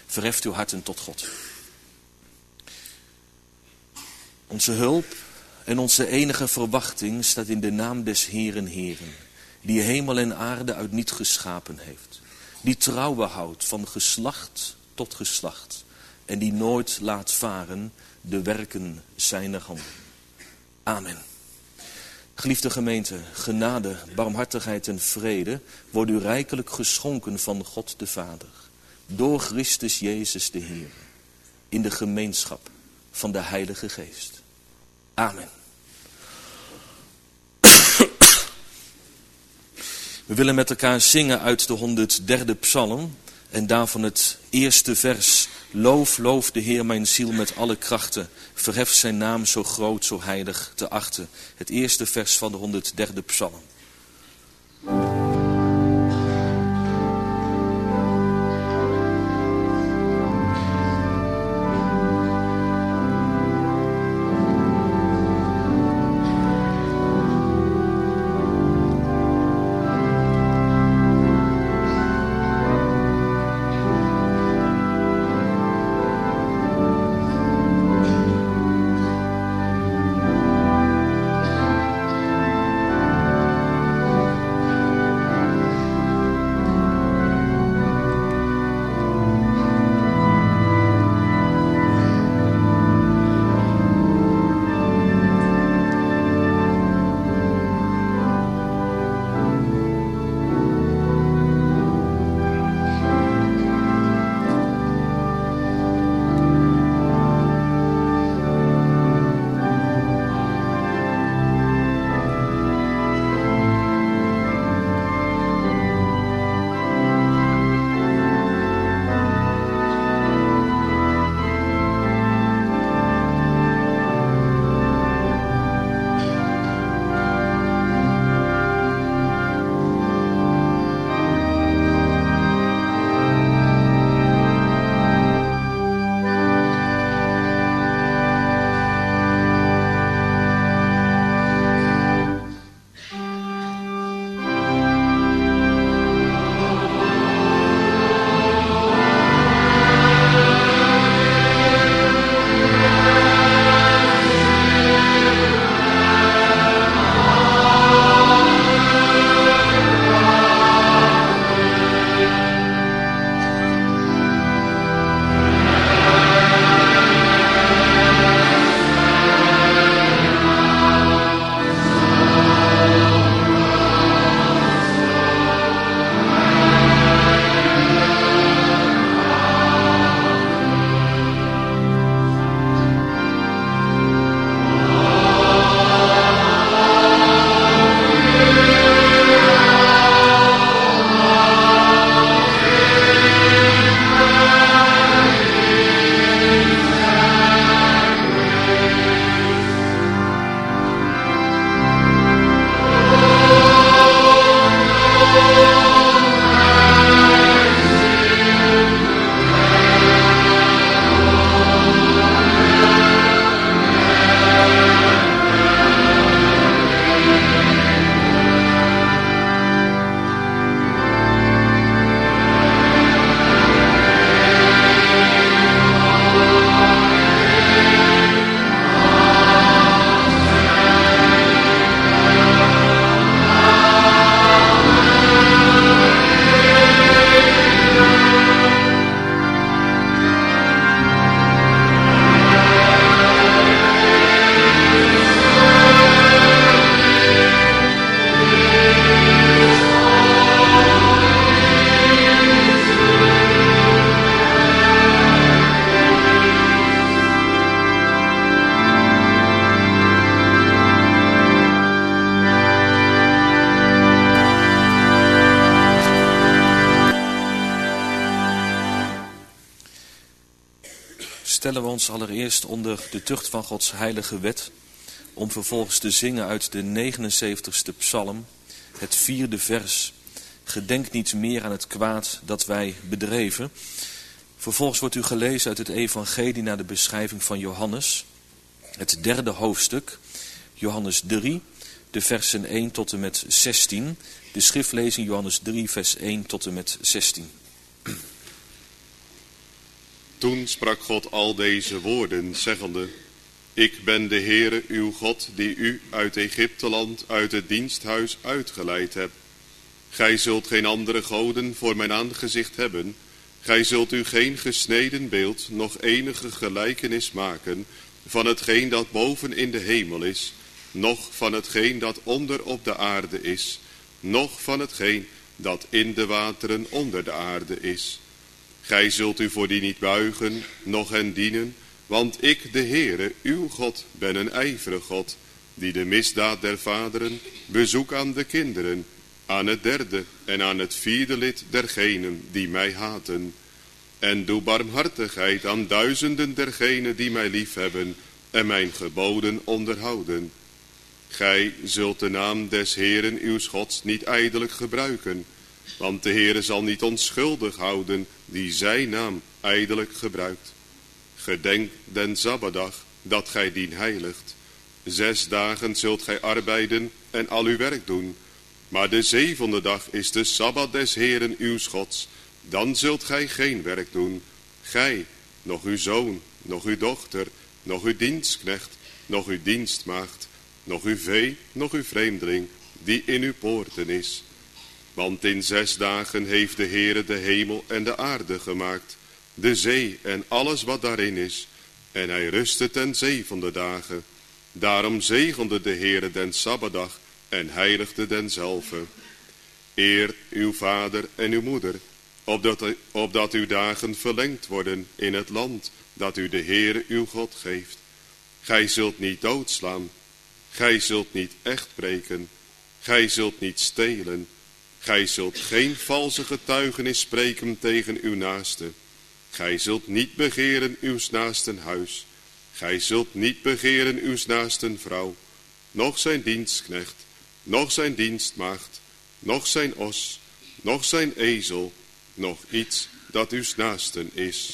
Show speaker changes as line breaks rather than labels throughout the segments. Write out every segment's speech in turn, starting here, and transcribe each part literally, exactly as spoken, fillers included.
Verheft uw harten tot God. Onze hulp en onze enige verwachting staat in de naam des Heeren Heeren, die hemel en aarde uit niet geschapen heeft, die trouw houdt van geslacht tot geslacht en die nooit laat varen de werken zijner handen. Amen. Geliefde gemeente, genade, barmhartigheid en vrede worden u rijkelijk geschonken van God de Vader, door Christus Jezus de Heer, in de gemeenschap van de Heilige Geest. Amen. We willen met elkaar zingen uit de honderdderde psalm en daarvan het eerste vers. Loof, loof de Heer mijn ziel met alle krachten. Verhef zijn naam zo groot, zo heilig te achten. Het eerste vers van de honderdderde psalm. stellen we ons allereerst onder de tucht van Gods heilige wet, om vervolgens te zingen uit de negenenzeventigste psalm, het vierde vers. Gedenk niet meer aan het kwaad dat wij bedreven. Vervolgens wordt u gelezen uit het evangelie naar de beschrijving van Johannes, het derde hoofdstuk, Johannes drie, de versen één tot en met zestien. De schriftlezing Johannes drie, vers één tot en met zestien.
Toen sprak God al deze woorden, zeggende: Ik ben de Heere uw God, die u uit Egypteland, uit het diensthuis uitgeleid hebt. Gij zult geen andere goden voor mijn aangezicht hebben. Gij zult u geen gesneden beeld, nog enige gelijkenis maken van hetgeen dat boven in de hemel is, noch van hetgeen dat onder op de aarde is, noch van hetgeen dat in de wateren onder de aarde is. Gij zult u voor die niet buigen, noch hen dienen, want ik, de Heere, uw God, ben een ijverig God, die de misdaad der vaderen bezoek aan de kinderen, aan het derde en aan het vierde lid dergenen die mij haten. En doe barmhartigheid aan duizenden dergenen die mij liefhebben en mijn geboden onderhouden. Gij zult de naam des Heeren uw Gods niet ijdelijk gebruiken, want de Heere zal niet onschuldig houden die zijn naam ijdelijk gebruikt. Gedenk den Sabbatdag, dat gij dien heiligt. Zes dagen zult gij arbeiden en al uw werk doen, maar de zevende dag is de Sabbat des Heeren uw Gods. Dan zult gij geen werk doen, gij, nog uw zoon, nog uw dochter, nog uw dienstknecht, nog uw dienstmaagd, nog uw vee, nog uw vreemdeling, die in uw poorten is. Want in zes dagen heeft de Heere de hemel en de aarde gemaakt, de zee en alles wat daarin is, en hij rustte ten zevende dagen. Daarom zegende de Heere den Sabbatdag en heiligde denzelve. Eer uw vader en uw moeder, opdat, opdat uw dagen verlengd worden in het land dat u de Heere uw God geeft. Gij zult niet doodslaan, gij zult niet echt breken, gij zult niet stelen, gij zult geen valse getuigenis spreken tegen uw naaste. Gij zult niet begeren uws naasten huis, gij zult niet begeren uws naasten vrouw, noch zijn dienstknecht, noch zijn dienstmaagd, noch zijn os, noch zijn ezel, nog iets dat uws naasten is.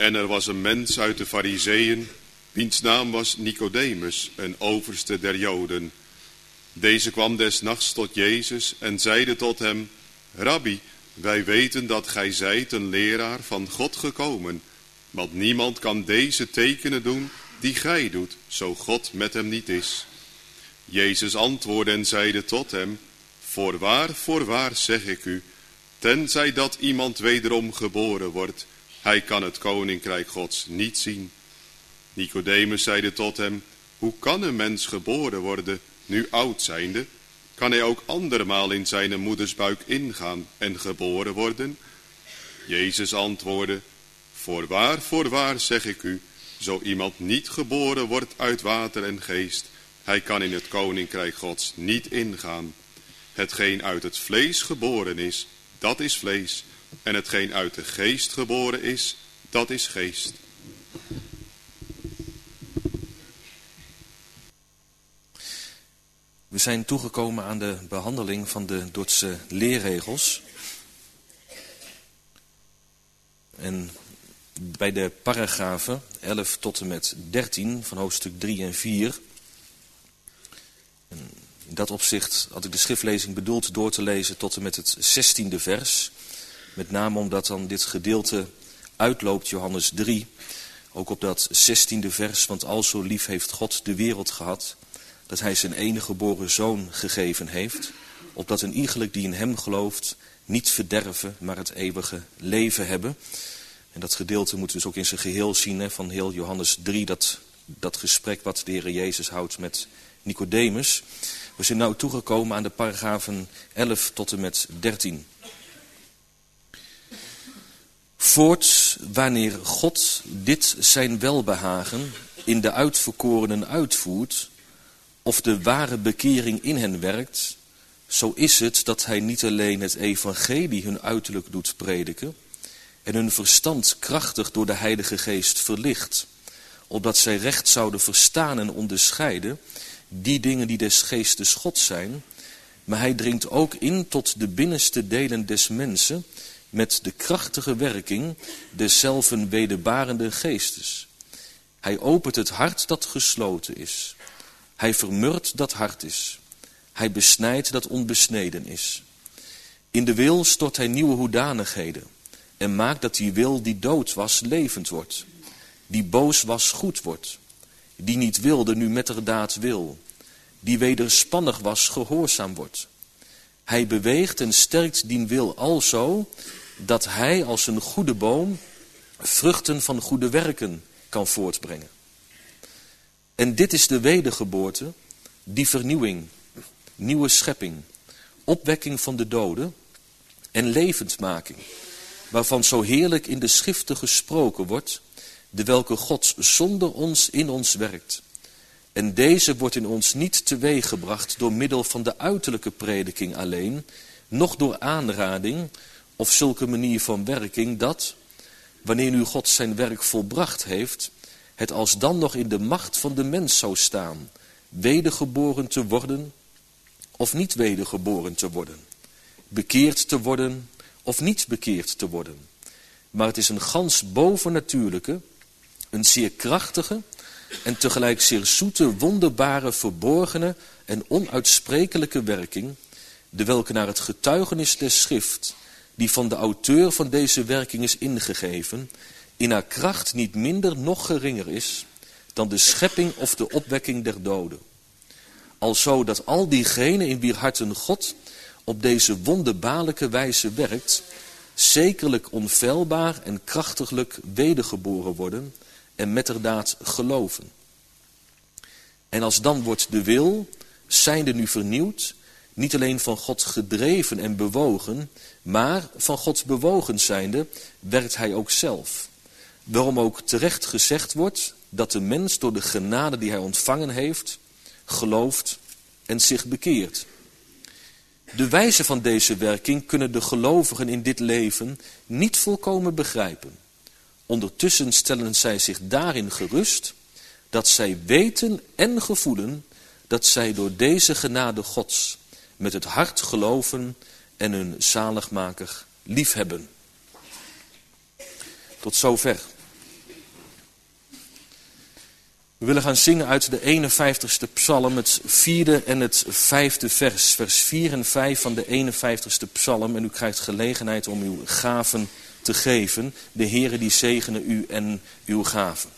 En er was een mens uit de Farizeeën, wiens naam was Nicodemus, een overste der Joden. Deze kwam des nachts tot Jezus en zeide tot hem: Rabbi, wij weten dat gij zijt een leraar van God gekomen, want niemand kan deze tekenen doen die gij doet, zo God met hem niet is. Jezus antwoordde en zeide tot hem: Voorwaar, voorwaar zeg ik u, tenzij dat iemand wederom geboren wordt, hij kan het koninkrijk Gods niet zien. Nicodemus zeide tot hem: Hoe kan een mens geboren worden, nu oud zijnde? Kan hij ook andermaal in zijn moeders buik ingaan en geboren worden? Jezus antwoordde: Voorwaar, voorwaar zeg ik u, zo iemand niet geboren wordt uit water en geest, hij kan in het koninkrijk Gods niet ingaan. Hetgeen uit het vlees geboren is, dat is vlees, en hetgeen uit de geest geboren is, dat is geest.
We zijn toegekomen aan de behandeling van de Dordtse leerregels. En bij de paragrafen elf tot en met dertien van hoofdstuk drie en vier. En in dat opzicht had ik de schriftlezing bedoeld door te lezen tot en met het zestiende vers. Met name omdat dan dit gedeelte uitloopt, Johannes drie. Ook op dat zestiende vers, want al zo lief heeft God de wereld gehad, dat hij zijn enige geboren zoon gegeven heeft, opdat een iegelijk die in hem gelooft niet verderven, maar het eeuwige leven hebben. En dat gedeelte moeten we dus ook in zijn geheel zien, hè, van heel Johannes drie, dat, dat gesprek wat de Heer Jezus houdt met Nicodemus. We zijn nu toegekomen aan de paragrafen elf tot en met dertien. Voorts, wanneer God dit zijn welbehagen in de uitverkorenen uitvoert, of de ware bekering in hen werkt, zo is het dat hij niet alleen het evangelie hun uiterlijk doet prediken en hun verstand krachtig door de Heilige Geest verlicht, opdat zij recht zouden verstaan en onderscheiden die dingen die des geestes God zijn, maar hij dringt ook in tot de binnenste delen des mensen met de krachtige werking deszelven wederbarende geestes. Hij opent het hart dat gesloten is. Hij vermurwt dat hard is. Hij besnijdt dat onbesneden is. In de wil stort hij nieuwe hoedanigheden en maakt dat die wil die dood was levend wordt, die boos was goed wordt, die niet wilde nu metterdaad wil, die wederspannig was gehoorzaam wordt. Hij beweegt en sterkt dien wil alzo, dat hij als een goede boom vruchten van goede werken kan voortbrengen. En dit is de wedergeboorte, die vernieuwing, nieuwe schepping, opwekking van de doden en levendmaking, waarvan zo heerlijk in de schriften gesproken wordt, de welke God zonder ons in ons werkt. En deze wordt in ons niet teweeggebracht door middel van de uiterlijke prediking alleen, noch door aanrading of zulke manier van werking dat, wanneer nu God zijn werk volbracht heeft, het alsdan nog in de macht van de mens zou staan, wedergeboren te worden of niet wedergeboren te worden, bekeerd te worden of niet bekeerd te worden. Maar het is een gans bovennatuurlijke, een zeer krachtige en tegelijk zeer zoete, wonderbare, verborgene en onuitsprekelijke werking, de welke naar het getuigenis des schrift, die van de auteur van deze werking is ingegeven, in haar kracht niet minder noch geringer is dan de schepping of de opwekking der doden. Alzo dat al diegenen in wier harten God op deze wonderbaarlijke wijze werkt, zekerlijk onfeilbaar en krachtiglijk wedergeboren worden en metterdaad geloven. En als dan wordt de wil, zijnde nu vernieuwd, niet alleen van God gedreven en bewogen, maar van God bewogen zijnde, werkt hij ook zelf. Waarom ook terecht gezegd wordt dat de mens door de genade die hij ontvangen heeft, gelooft en zich bekeert. De wijze van deze werking kunnen de gelovigen in dit leven niet volkomen begrijpen. Ondertussen stellen zij zich daarin gerust dat zij weten en gevoelen dat zij door deze genade Gods met het hart geloven en hun zaligmaker liefhebben. Tot zover. We willen gaan zingen uit de eenenvijftigste psalm, het vierde en het vijfde vers. Vers vier en vijf van de eenenvijftigste psalm. En u krijgt gelegenheid om uw gaven te geven. De Heere die zegene u en uw gaven.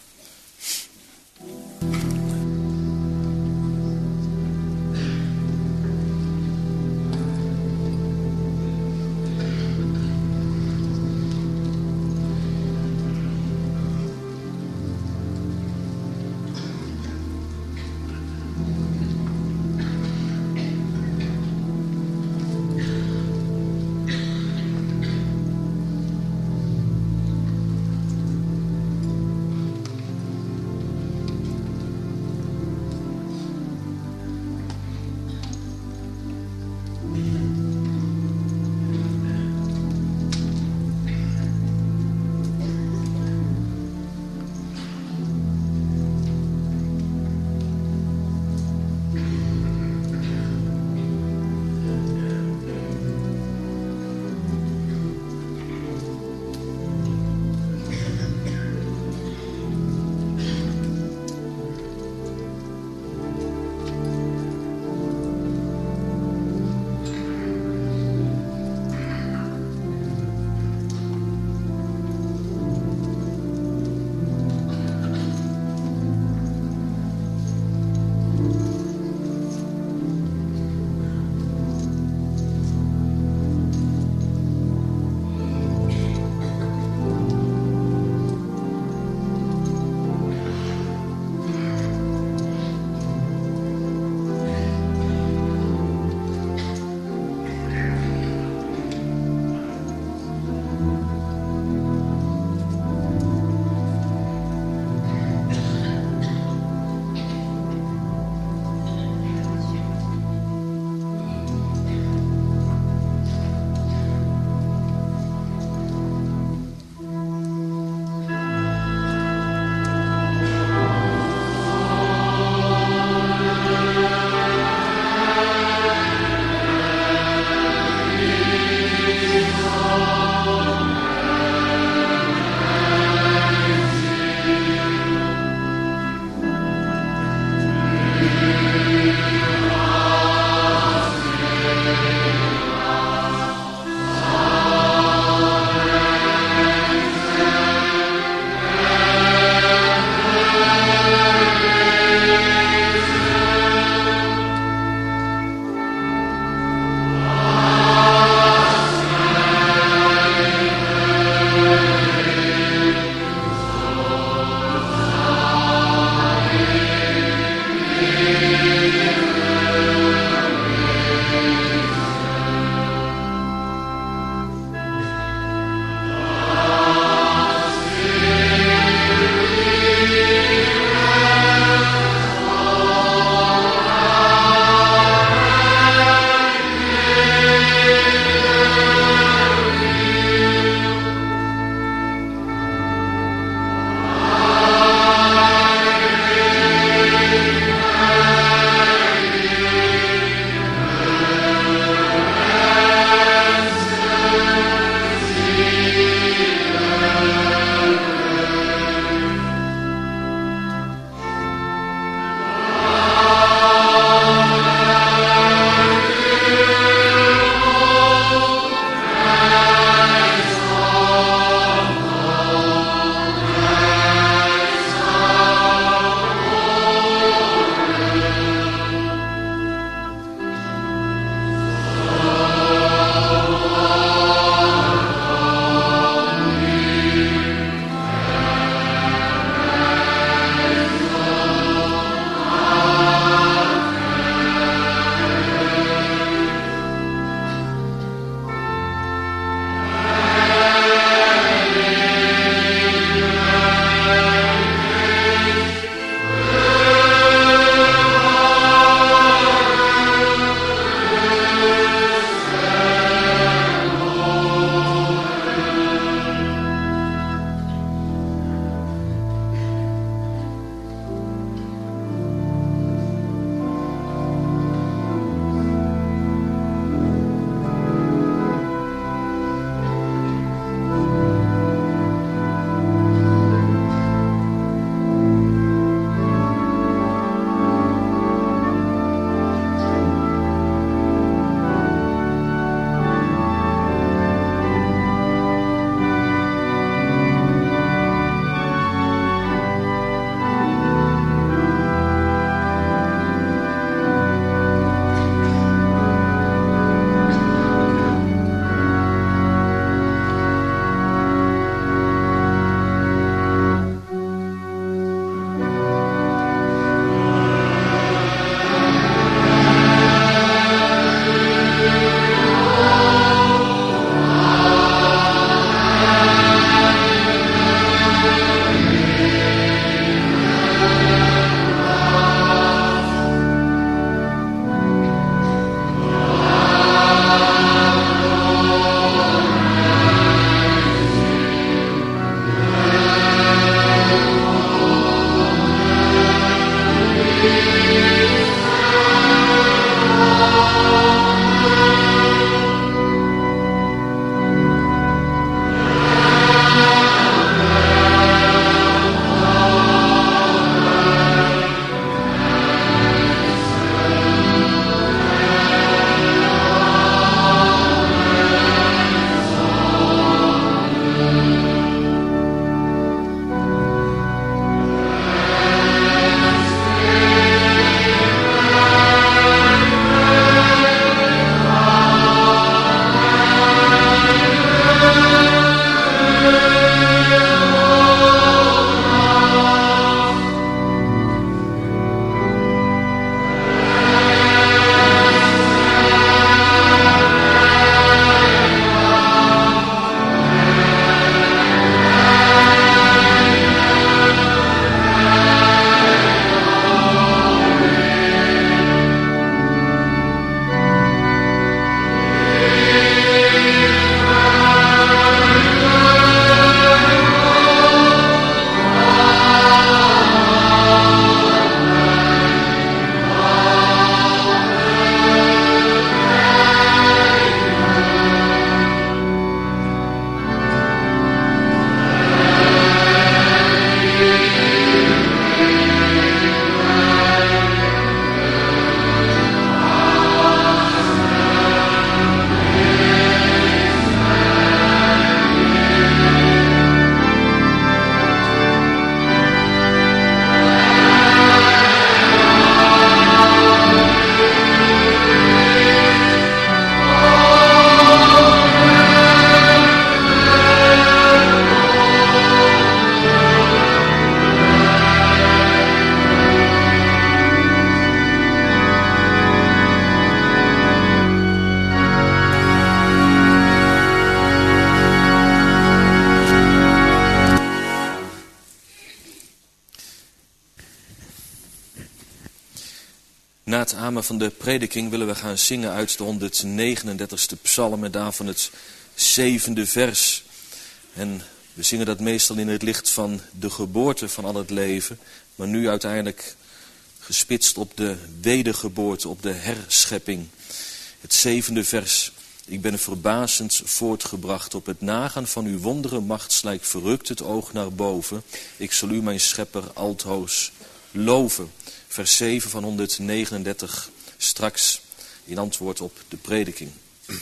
Na het amen van de prediking willen we gaan zingen uit de honderdnegenendertigste psalm en daarvan het zevende vers. En we zingen dat meestal in het licht van de geboorte van al het leven, maar nu uiteindelijk gespitst op de wedergeboorte, op de herschepping. Het zevende vers. Ik ben verbazend voortgebracht op het nagaan van uw wondere macht, slijk verrukt het oog naar boven. Ik zal u, mijn schepper, altoos loven. Vers zeven van honderdnegenendertig, straks in antwoord op de prediking.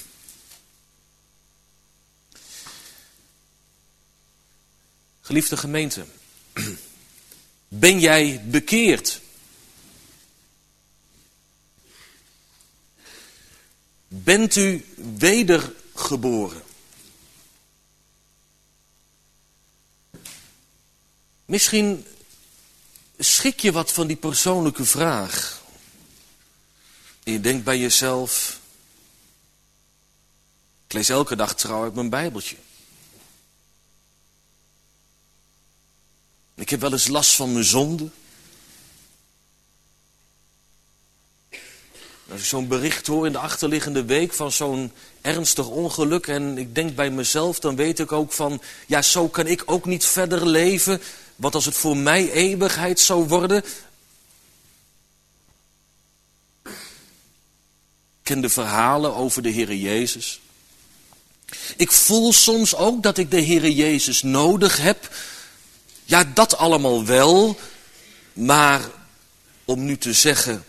Geliefde gemeente, ben jij bekeerd? Bent u wedergeboren? Misschien schrik je wat van die persoonlijke vraag. En je denkt bij jezelf, ik lees elke dag trouw uit mijn Bijbeltje. Ik heb wel eens last van mijn zonde. Als ik zo'n bericht hoor in de achterliggende week van zo'n ernstig ongeluk en ik denk bij mezelf, dan weet ik ook van, ja, zo kan ik ook niet verder leven. Want als het voor mij eeuwigheid zou worden. Ik ken de verhalen over de Heere Jezus. Ik voel soms ook dat ik de Heere Jezus nodig heb. Ja, dat allemaal wel. Maar om nu te zeggen,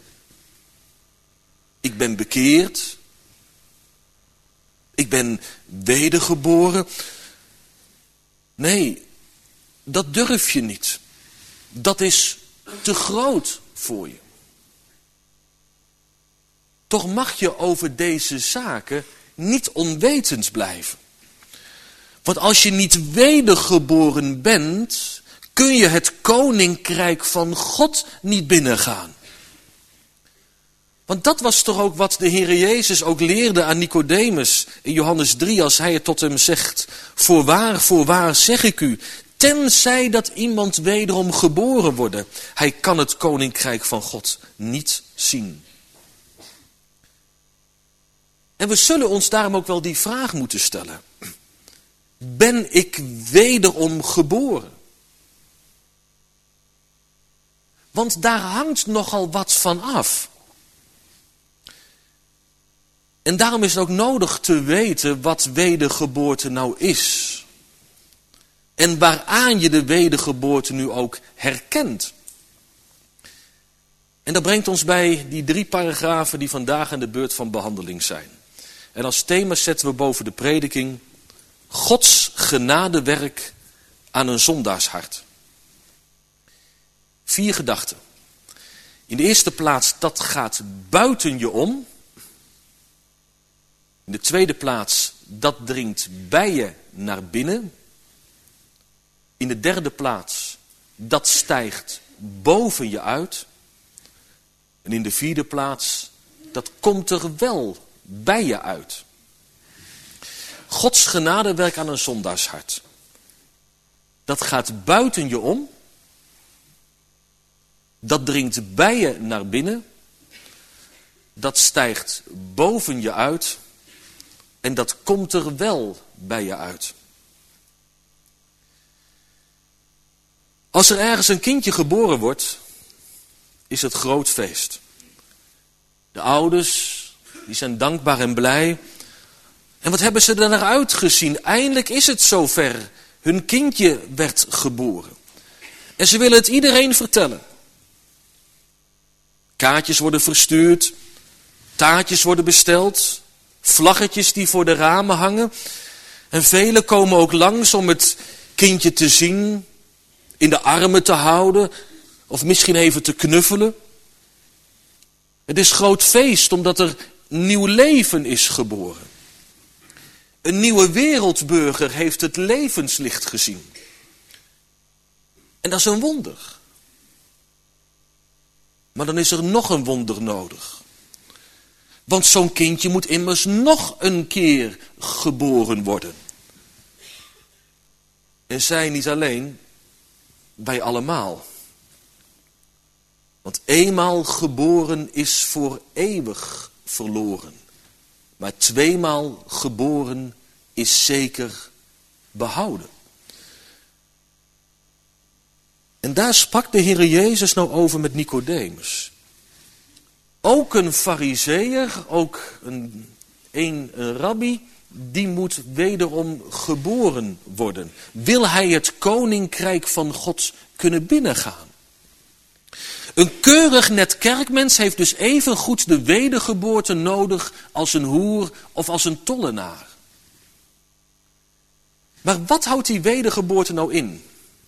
ik ben bekeerd. Ik ben wedergeboren. Nee, dat durf je niet. Dat is te groot voor je. Toch mag je over deze zaken niet onwetend blijven. Want als je niet wedergeboren bent, kun je het koninkrijk van God niet binnengaan. Want dat was toch ook wat de Heere Jezus ook leerde aan Nicodemus in Johannes drie, als hij het tot hem zegt, voorwaar, voorwaar zeg ik u, tenzij dat iemand wederom geboren wordt, hij kan het koninkrijk van God niet zien. En we zullen ons daarom ook wel die vraag moeten stellen. Ben ik wederom geboren? Want daar hangt nogal wat van af. En daarom is het ook nodig te weten wat wedergeboorte nou is. En waaraan je de wedergeboorte nu ook herkent. En dat brengt ons bij die drie paragrafen die vandaag aan de beurt van behandeling zijn. En als thema zetten we boven de prediking Gods genadewerk aan een zondaarshart. Vier gedachten. In de eerste plaats, dat gaat buiten je om. In de tweede plaats, dat dringt bij je naar binnen. In de derde plaats, dat stijgt boven je uit. En in de vierde plaats, dat komt er wel bij je uit. Gods genadewerk aan een zondaarshart. Dat gaat buiten je om. Dat dringt bij je naar binnen. Dat stijgt boven je uit. En dat komt er wel bij je uit. Als er ergens een kindje geboren wordt, is het groot feest. De ouders, die zijn dankbaar en blij. En wat hebben ze er naar uitgezien? Eindelijk is het zover. Hun kindje werd geboren. En ze willen het iedereen vertellen. Kaartjes worden verstuurd. Taartjes worden besteld. Vlaggetjes die voor de ramen hangen. En velen komen ook langs om het kindje te zien. In de armen te houden. Of misschien even te knuffelen. Het is groot feest omdat er nieuw leven is geboren. Een nieuwe wereldburger heeft het levenslicht gezien. En dat is een wonder. Maar dan is er nog een wonder nodig. Want zo'n kindje moet immers nog een keer geboren worden. En zij niet alleen, wij allemaal. Want eenmaal geboren is voor eeuwig verloren. Maar tweemaal geboren is zeker behouden. En daar sprak de Heere Jezus nou over met Nicodemus. Ook een farizeeër, ook een, een, een rabbi, die moet wederom geboren worden. Wil hij het koninkrijk van God kunnen binnengaan? Een keurig net kerkmens heeft dus even goed de wedergeboorte nodig als een hoer of als een tollenaar. Maar wat houdt die wedergeboorte nou in?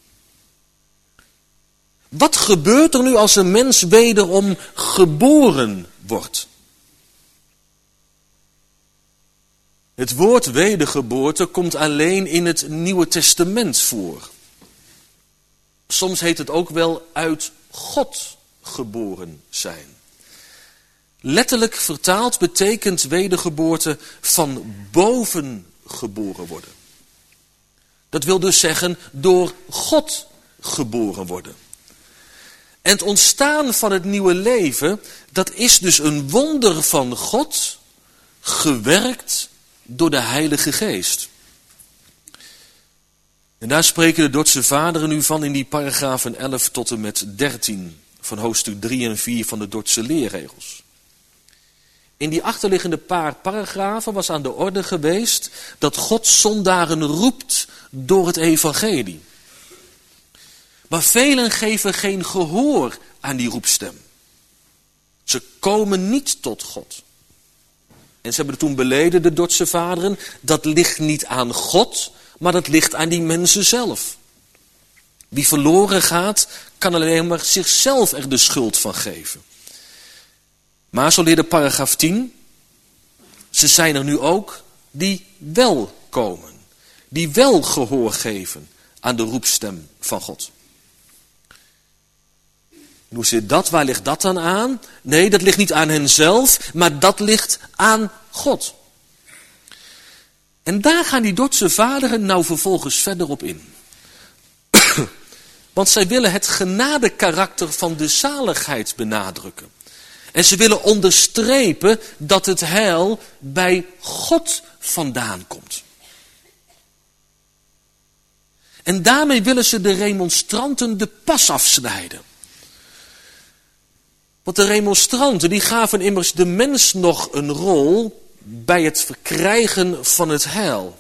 Wat gebeurt er nu als een mens wederom geboren wordt? Het woord wedergeboorte komt alleen in het Nieuwe Testament voor. Soms heet het ook wel uit God geboren zijn. Letterlijk vertaald betekent wedergeboorte van boven geboren worden. Dat wil dus zeggen door God geboren worden. En het ontstaan van het nieuwe leven, dat is dus een wonder van God, gewerkt door de Heilige Geest. En daar spreken de Dordtse vaderen nu van in die paragrafen elf tot en met dertien van hoofdstuk drie en vier van de Dordtse leerregels. In die achterliggende paar paragrafen was aan de orde geweest dat God zondaren roept door het evangelie. Maar velen geven geen gehoor aan die roepstem. Ze komen niet tot God. En ze hebben toen beleden, de Dordtse vaderen, dat ligt niet aan God, maar dat ligt aan die mensen zelf. Wie verloren gaat, kan alleen maar zichzelf er de schuld van geven. Maar zo leerde paragraaf tien, ze zijn er nu ook die wel komen. Die wel gehoor geven aan de roepstem van God. En hoe zit dat? Waar ligt dat dan aan? Nee, dat ligt niet aan henzelf, maar dat ligt aan God. En daar gaan die Dordtse vaderen nou vervolgens verder op in. Want zij willen het genadekarakter van de zaligheid benadrukken. En ze willen onderstrepen dat het heil bij God vandaan komt. En daarmee willen ze de remonstranten de pas afsnijden. Want de remonstranten die gaven immers de mens nog een rol bij het verkrijgen van het heil.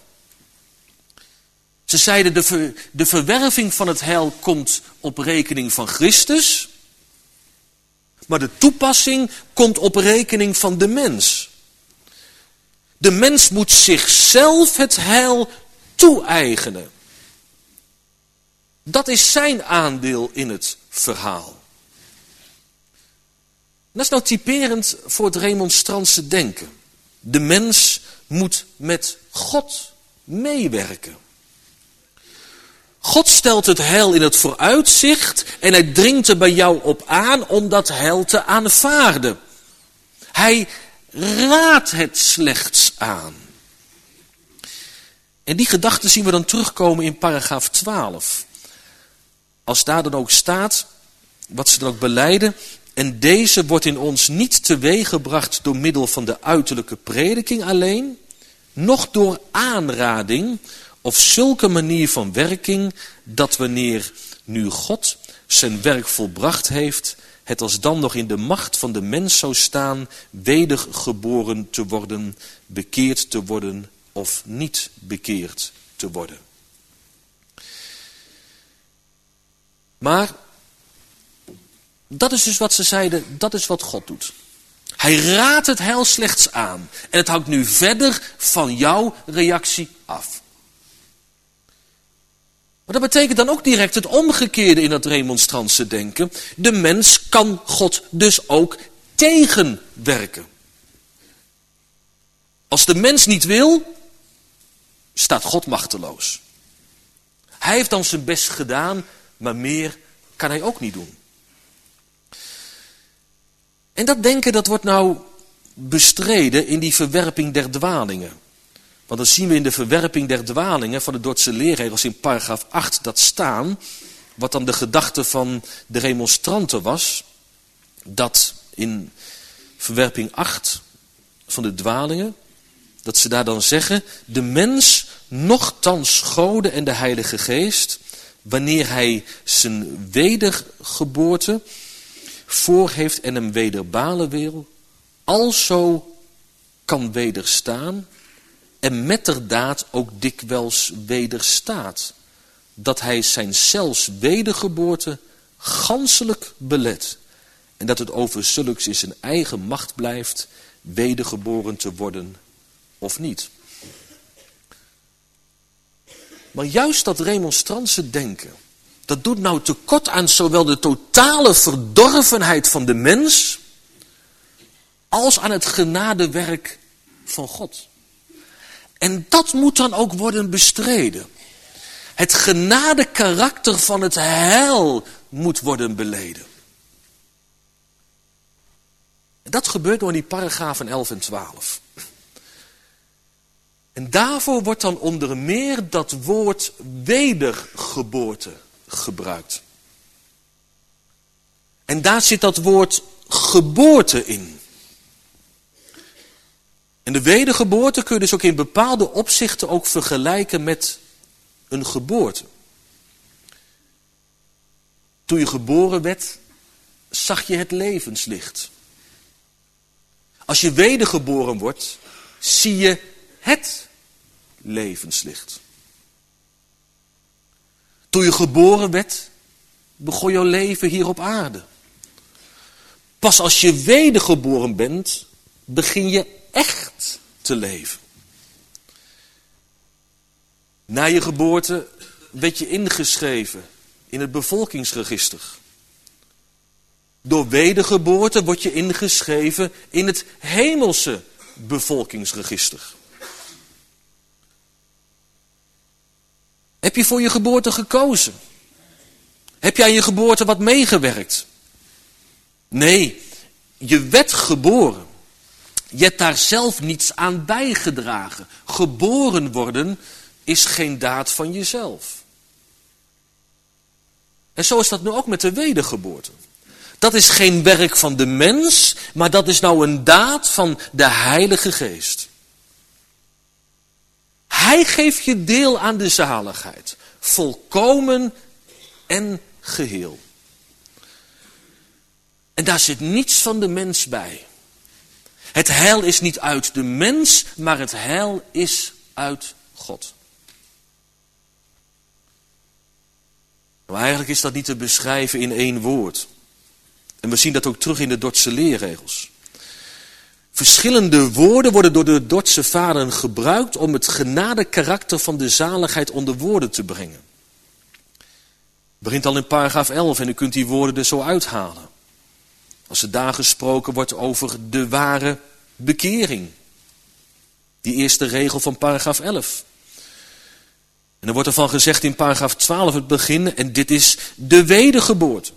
Ze zeiden de, ver, de verwerving van het heil komt op rekening van Christus. Maar de toepassing komt op rekening van de mens. De mens moet zichzelf het heil toe-eigenen. Dat is zijn aandeel in het verhaal. Dat is nou typerend voor het remonstrantse denken. De mens moet met God meewerken. God stelt het heil in het vooruitzicht en hij dringt er bij jou op aan om dat heil te aanvaarden. Hij raadt het slechts aan. En die gedachte zien we dan terugkomen in paragraaf twaalf. Als daar dan ook staat, wat ze dan ook belijden, en deze wordt in ons niet teweeggebracht door middel van de uiterlijke prediking alleen, noch door aanrading of zulke manier van werking, dat wanneer nu God zijn werk volbracht heeft, het als dan nog in de macht van de mens zou staan, wedergeboren te worden, bekeerd te worden of niet bekeerd te worden. Maar dat is dus wat ze zeiden, dat is wat God doet. Hij raadt het heil slechts aan. En het hangt nu verder van jouw reactie af. Maar dat betekent dan ook direct het omgekeerde in dat remonstrantse denken. De mens kan God dus ook tegenwerken. Als de mens niet wil, staat God machteloos. Hij heeft dan zijn best gedaan, maar meer kan hij ook niet doen. En dat denken, dat wordt nou bestreden in die verwerping der dwalingen. Want dan zien we in de verwerping der dwalingen van de Dordtse leerregels in paragraaf acht dat staan, wat dan de gedachte van de remonstranten was. dat in verwerping acht van de dwalingen, dat ze daar dan zeggen, de mens nochtans Gode en de Heilige Geest, wanneer hij zijn wedergeboorte voor heeft en hem wederbalen wil, alzo kan wederstaan en metterdaad ook dikwijls wederstaat, dat hij zijn zelfs wedergeboorte ganselijk belet en dat het over zulks in zijn eigen macht blijft wedergeboren te worden of niet. Maar juist dat remonstrantse denken, dat doet nou tekort aan zowel de totale verdorvenheid van de mens als aan het genadewerk van God. En dat moet dan ook worden bestreden. Het genadekarakter van het heil moet worden beleden. En dat gebeurt door die paragrafen elf en twaalf. En daarvoor wordt dan onder meer dat woord wedergeboorte gebruikt. En daar zit dat woord geboorte in. En de wedergeboorte kun je dus ook in bepaalde opzichten ook vergelijken met een geboorte. Toen je geboren werd, zag je het levenslicht. Als je wedergeboren wordt, zie je het levenslicht. Toen je geboren werd, begon jouw leven hier op aarde. Pas als je wedergeboren bent, begin je echt te leven. Na je geboorte werd je ingeschreven in het bevolkingsregister. Door wedergeboorte word je ingeschreven in het hemelse bevolkingsregister. Heb je voor je geboorte gekozen? Heb je aan je geboorte wat meegewerkt? Nee, je werd geboren. Je hebt daar zelf niets aan bijgedragen. Geboren worden is geen daad van jezelf. En zo is dat nu ook met de wedergeboorte. Dat is geen werk van de mens, maar dat is nou een daad van de Heilige Geest. Hij geeft je deel aan de zaligheid. Volkomen en geheel. En daar zit niets van de mens bij. Het heil is niet uit de mens, maar het heil is uit God. Maar eigenlijk is dat niet te beschrijven in één woord. En we zien dat ook terug in de Dordtse leerregels. Verschillende woorden worden door de Dordtse vaderen gebruikt om het genadekarakter van de zaligheid onder woorden te brengen. Het begint al in paragraaf elf en u kunt die woorden er zo uithalen. Als er daar gesproken wordt over de ware bekering. Die eerste regel van paragraaf elf. En dan wordt ervan gezegd in paragraaf twaalf het begin, en dit is de wedergeboorte.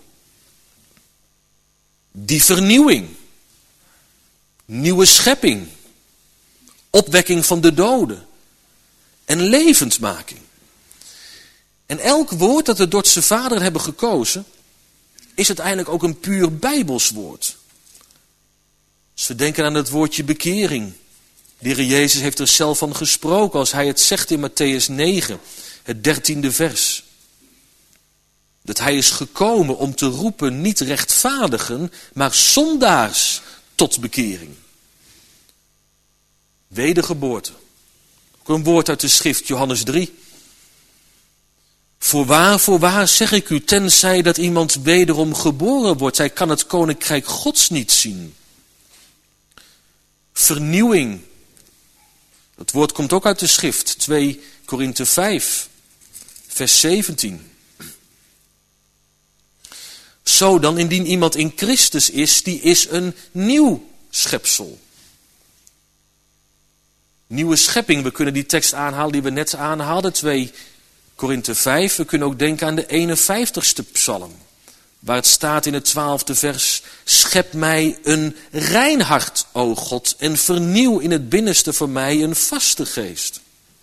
Die vernieuwing. Nieuwe schepping. Opwekking van de doden. En levendmaking. En elk woord dat de Dordtse vaderen hebben gekozen, is uiteindelijk ook een puur Bijbels woord. Als we denken aan het woordje bekering. De Heer Jezus heeft er zelf van gesproken als hij het zegt in Matthäus negen, het dertiende vers. Dat hij is gekomen om te roepen niet rechtvaardigen, maar zondaars tot bekering. Wedergeboorte. Ook een woord uit de schrift, Johannes drie. Voorwaar, voorwaar zeg ik u, tenzij dat iemand wederom geboren wordt, hij kan het koninkrijk Gods niet zien. Vernieuwing. Dat woord komt ook uit de schrift, twee Korinthe vijf, vers zeventien. Zo dan, indien iemand in Christus is, die is een nieuw schepsel. Nieuwe schepping, we kunnen die tekst aanhalen die we net aanhaalden, twee Korinthe vijf. We kunnen ook denken aan de eenenvijftigste psalm, waar het staat in het twaalfde vers, schep mij een rein hart, o God, en vernieuw in het binnenste voor mij een vaste geest.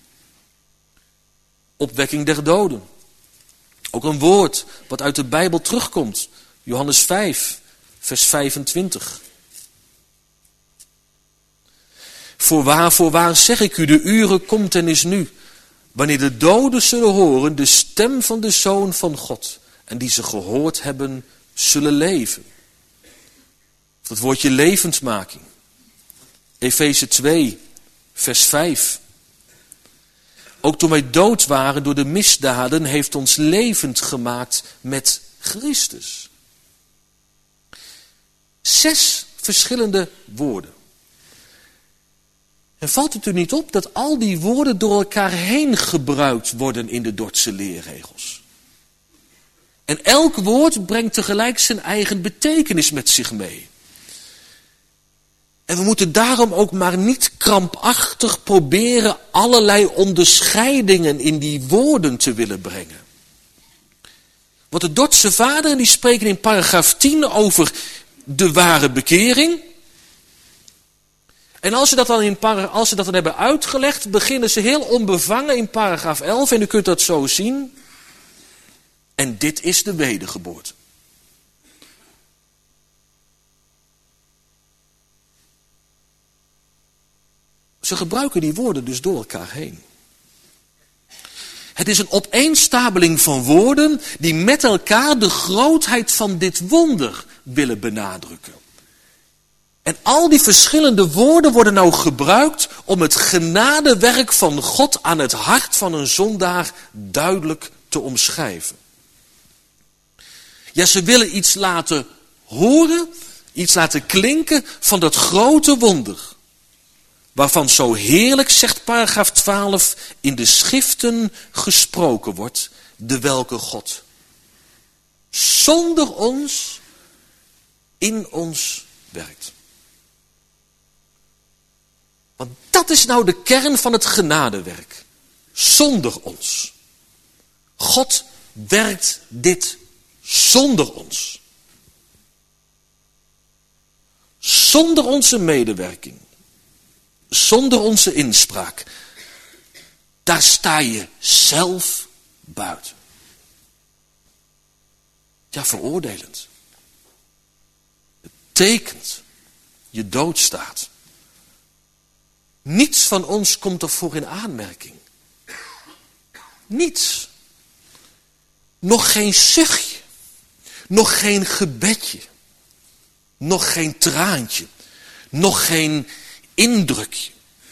Opwekking der doden. Ook een woord wat uit de Bijbel terugkomt. Johannes vijf, vers vijfentwintig. Voorwaar, voorwaar zeg ik u, de uren komt en is nu, wanneer de doden zullen horen de stem van de Zoon van God. En die ze gehoord hebben, zullen leven. Dat woordje levendmaking. Efeze twee, vers vijf. Ook toen wij dood waren door de misdaden, heeft ons levend gemaakt met Christus. Zes verschillende woorden. En valt het u niet op dat al die woorden door elkaar heen gebruikt worden in de Dordtse leerregels? En elk woord brengt tegelijk zijn eigen betekenis met zich mee. En we moeten daarom ook maar niet krampachtig proberen allerlei onderscheidingen in die woorden te willen brengen. Want de Dordtse vaderen die spreken in paragraaf tien over de ware bekering. En als ze dat dan, in para, als ze dat dan hebben uitgelegd, beginnen ze heel onbevangen in paragraaf elf. En u kunt dat zo zien. En dit is de wedergeboorte. Ze gebruiken die woorden dus door elkaar heen. Het is een opeenstapeling van woorden die met elkaar de grootheid van dit wonder willen benadrukken. En al die verschillende woorden worden nou gebruikt om het genadewerk van God aan het hart van een zondaar duidelijk te omschrijven. Ja, ze willen iets laten horen, iets laten klinken van dat grote wonder. Waarvan zo heerlijk, zegt paragraaf twaalf, in de schriften gesproken wordt, de welke God zonder ons in ons werkt. Want dat is nou de kern van het genadewerk. Zonder ons. God werkt dit zonder ons. Zonder onze medewerking. Zonder onze inspraak. Daar sta je zelf buiten. Ja, veroordelend. Het tekent je doodstaat. Niets van ons komt ervoor in aanmerking. Niets. Nog geen zuchtje. Nog geen gebedje. Nog geen traantje. Nog geen indrukje.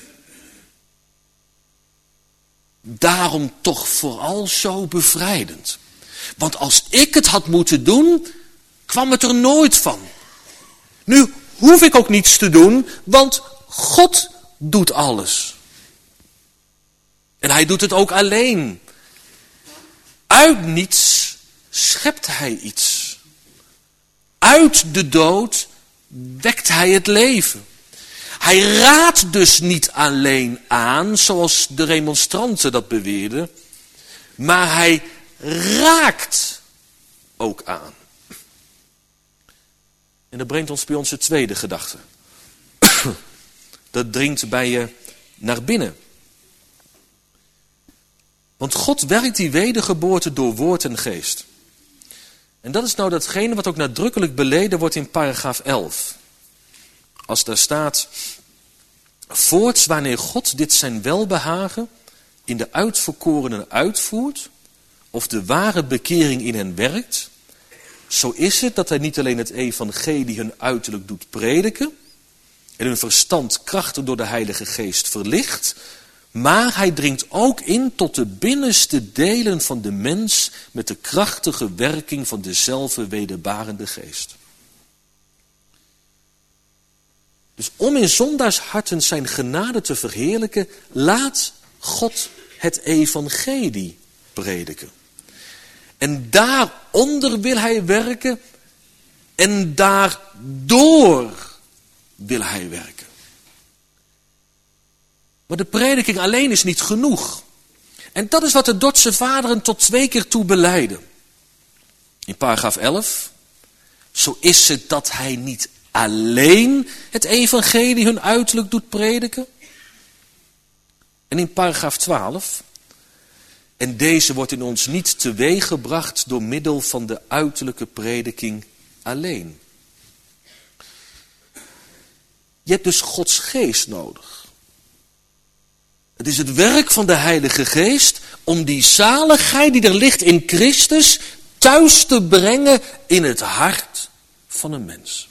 Daarom toch vooral zo bevrijdend. Want als ik het had moeten doen, kwam het er nooit van. Nu hoef ik ook niets te doen, want God doet alles. En hij doet het ook alleen. Uit niets schept hij iets. Uit de dood wekt hij het leven. Hij raadt dus niet alleen aan, zoals de remonstranten dat beweerden, maar hij raakt ook aan. En dat brengt ons bij onze tweede gedachte. Dat dringt bij je naar binnen. Want God werkt die wedergeboorte door woord en geest. En dat is nou datgene wat ook nadrukkelijk beleden wordt in paragraaf elf. Als daar staat: voorts wanneer God dit zijn welbehagen in de uitverkorenen uitvoert, of de ware bekering in hen werkt, zo is het dat hij niet alleen het evangelie hun uiterlijk doet prediken en hun verstand krachtig door de Heilige Geest verlicht, maar hij dringt ook in tot de binnenste delen van de mens met de krachtige werking van dezelfde wederbarende Geest. Dus om in zondaars harten zijn genade te verheerlijken, laat God het evangelie prediken. En daaronder wil hij werken en daardoor wil hij werken. Maar de prediking alleen is niet genoeg. En dat is wat de Dordtse vaderen tot twee keer toe belijden. In paragraaf elf. Zo is het dat hij niet alleen het evangelie hun uiterlijk doet prediken. En in paragraaf twaalf. En deze wordt in ons niet teweeggebracht door middel van de uiterlijke prediking alleen. Je hebt dus Gods geest nodig. Het is het werk van de Heilige Geest om die zaligheid die er ligt in Christus thuis te brengen in het hart van een mens.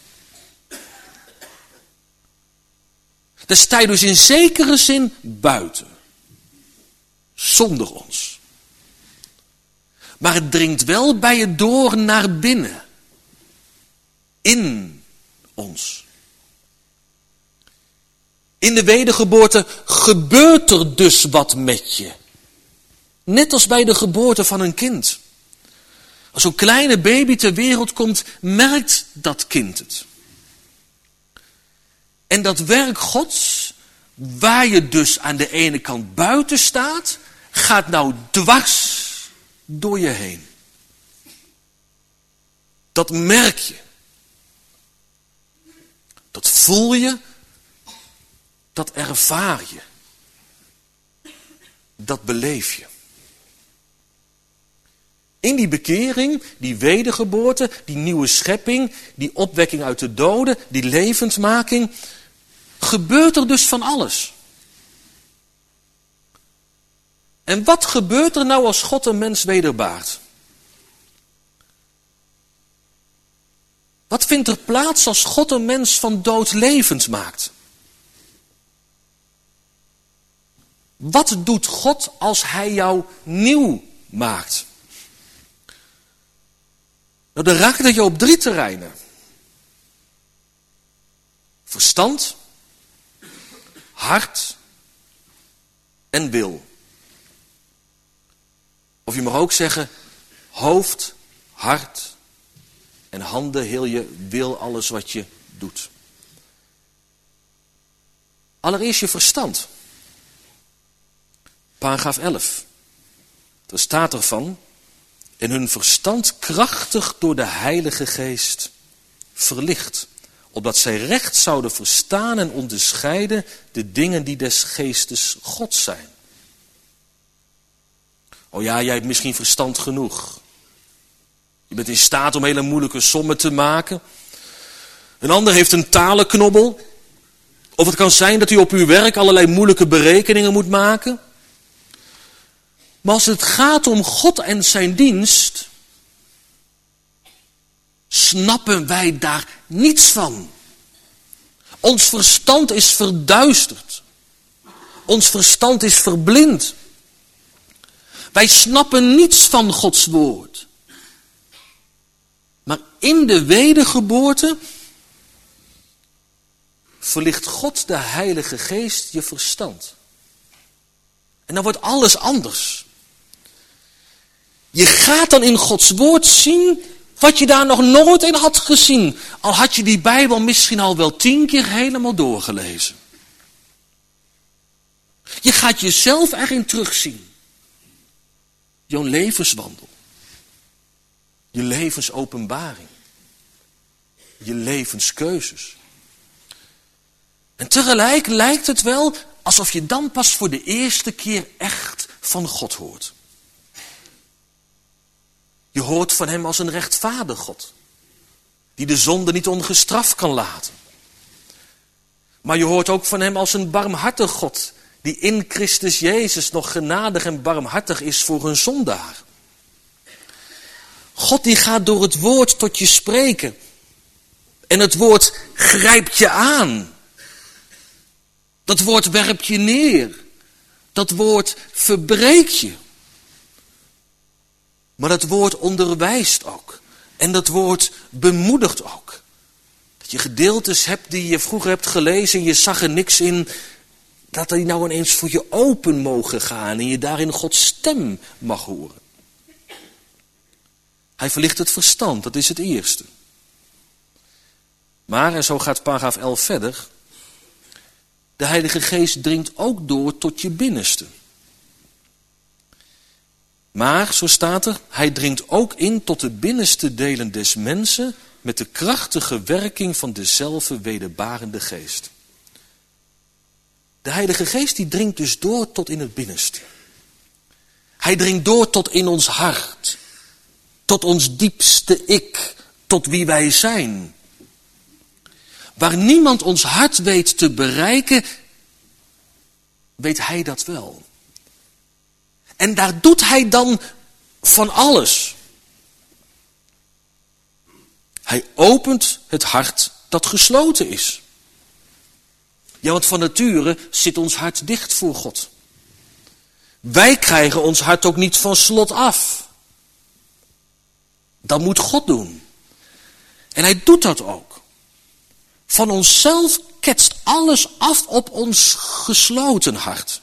Daar sta je dus in zekere zin buiten. Zonder ons. Maar het dringt wel bij je door naar binnen. In ons. In de wedergeboorte gebeurt er dus wat met je. Net als bij de geboorte van een kind. Als zo'n kleine baby ter wereld komt, merkt dat kind het. En dat werk Gods, waar je dus aan de ene kant buiten staat, gaat nou dwars door je heen. Dat merk je. Dat voel je. Dat ervaar je. Dat beleef je. In die bekering, die wedergeboorte, die nieuwe schepping, die opwekking uit de doden, die levendmaking, gebeurt er dus van alles. En wat gebeurt er nou als God een mens wederbaart? Wat vindt er plaats als God een mens van dood levend maakt? Wat doet God als hij jou nieuw maakt? Nou, dan raakt het je op drie terreinen. Verstand, hart en wil. Of je mag ook zeggen, hoofd, hart en handen, heel je wil, alles wat je doet. Allereerst je verstand. Paragraaf elf. Daar staat ervan, en hun verstand krachtig door de Heilige Geest verlicht, opdat zij recht zouden verstaan en onderscheiden de dingen die des geestes Gods zijn. Oh ja, jij hebt misschien verstand genoeg. Je bent in staat om hele moeilijke sommen te maken. Een ander heeft een talenknobbel. Of het kan zijn dat u op uw werk allerlei moeilijke berekeningen moet maken. Maar als het gaat om God en zijn dienst, snappen wij daar niets van. Ons verstand is verduisterd. Ons verstand is verblind. Wij snappen niets van Gods woord. Maar in de wedergeboorte verlicht God de Heilige Geest je verstand. En dan wordt alles anders. Je gaat dan in Gods woord zien wat je daar nog nooit in had gezien. Al had je die Bijbel misschien al wel tien keer helemaal doorgelezen. Je gaat jezelf erin terugzien. Jouw levenswandel. Je levensopenbaring. Je levenskeuzes. En tegelijk lijkt het wel alsof je dan pas voor de eerste keer echt van God hoort. Je hoort van hem als een rechtvaardig God. Die de zonde niet ongestraft kan laten. Maar je hoort ook van hem als een barmhartig God. Die in Christus Jezus nog genadig en barmhartig is voor een zondaar. God die gaat door het woord tot je spreken. En het woord grijpt je aan. Dat woord werpt je neer. Dat woord verbreekt je. Maar dat woord onderwijst ook. En dat woord bemoedigt ook. Dat je gedeeltes hebt die je vroeger hebt gelezen en je zag er niks in. Dat die nou ineens voor je open mogen gaan en je daarin Gods stem mag horen. Hij verlicht het verstand, dat is het eerste. Maar, en zo gaat paragraaf elf verder, de Heilige Geest dringt ook door tot je binnenste. Maar, zo staat er, hij dringt ook in tot de binnenste delen des mensen met de krachtige werking van dezelfde wederbarende geest. De Heilige Geest die dringt dus door tot in het binnenste. Hij dringt door tot in ons hart. Tot ons diepste ik. Tot wie wij zijn. Waar niemand ons hart weet te bereiken, weet hij dat wel. En daar doet hij dan van alles. Hij opent het hart dat gesloten is. Ja, want van nature zit ons hart dicht voor God. Wij krijgen ons hart ook niet van slot af. Dat moet God doen. En hij doet dat ook. Van onszelf ketst alles af op ons gesloten hart.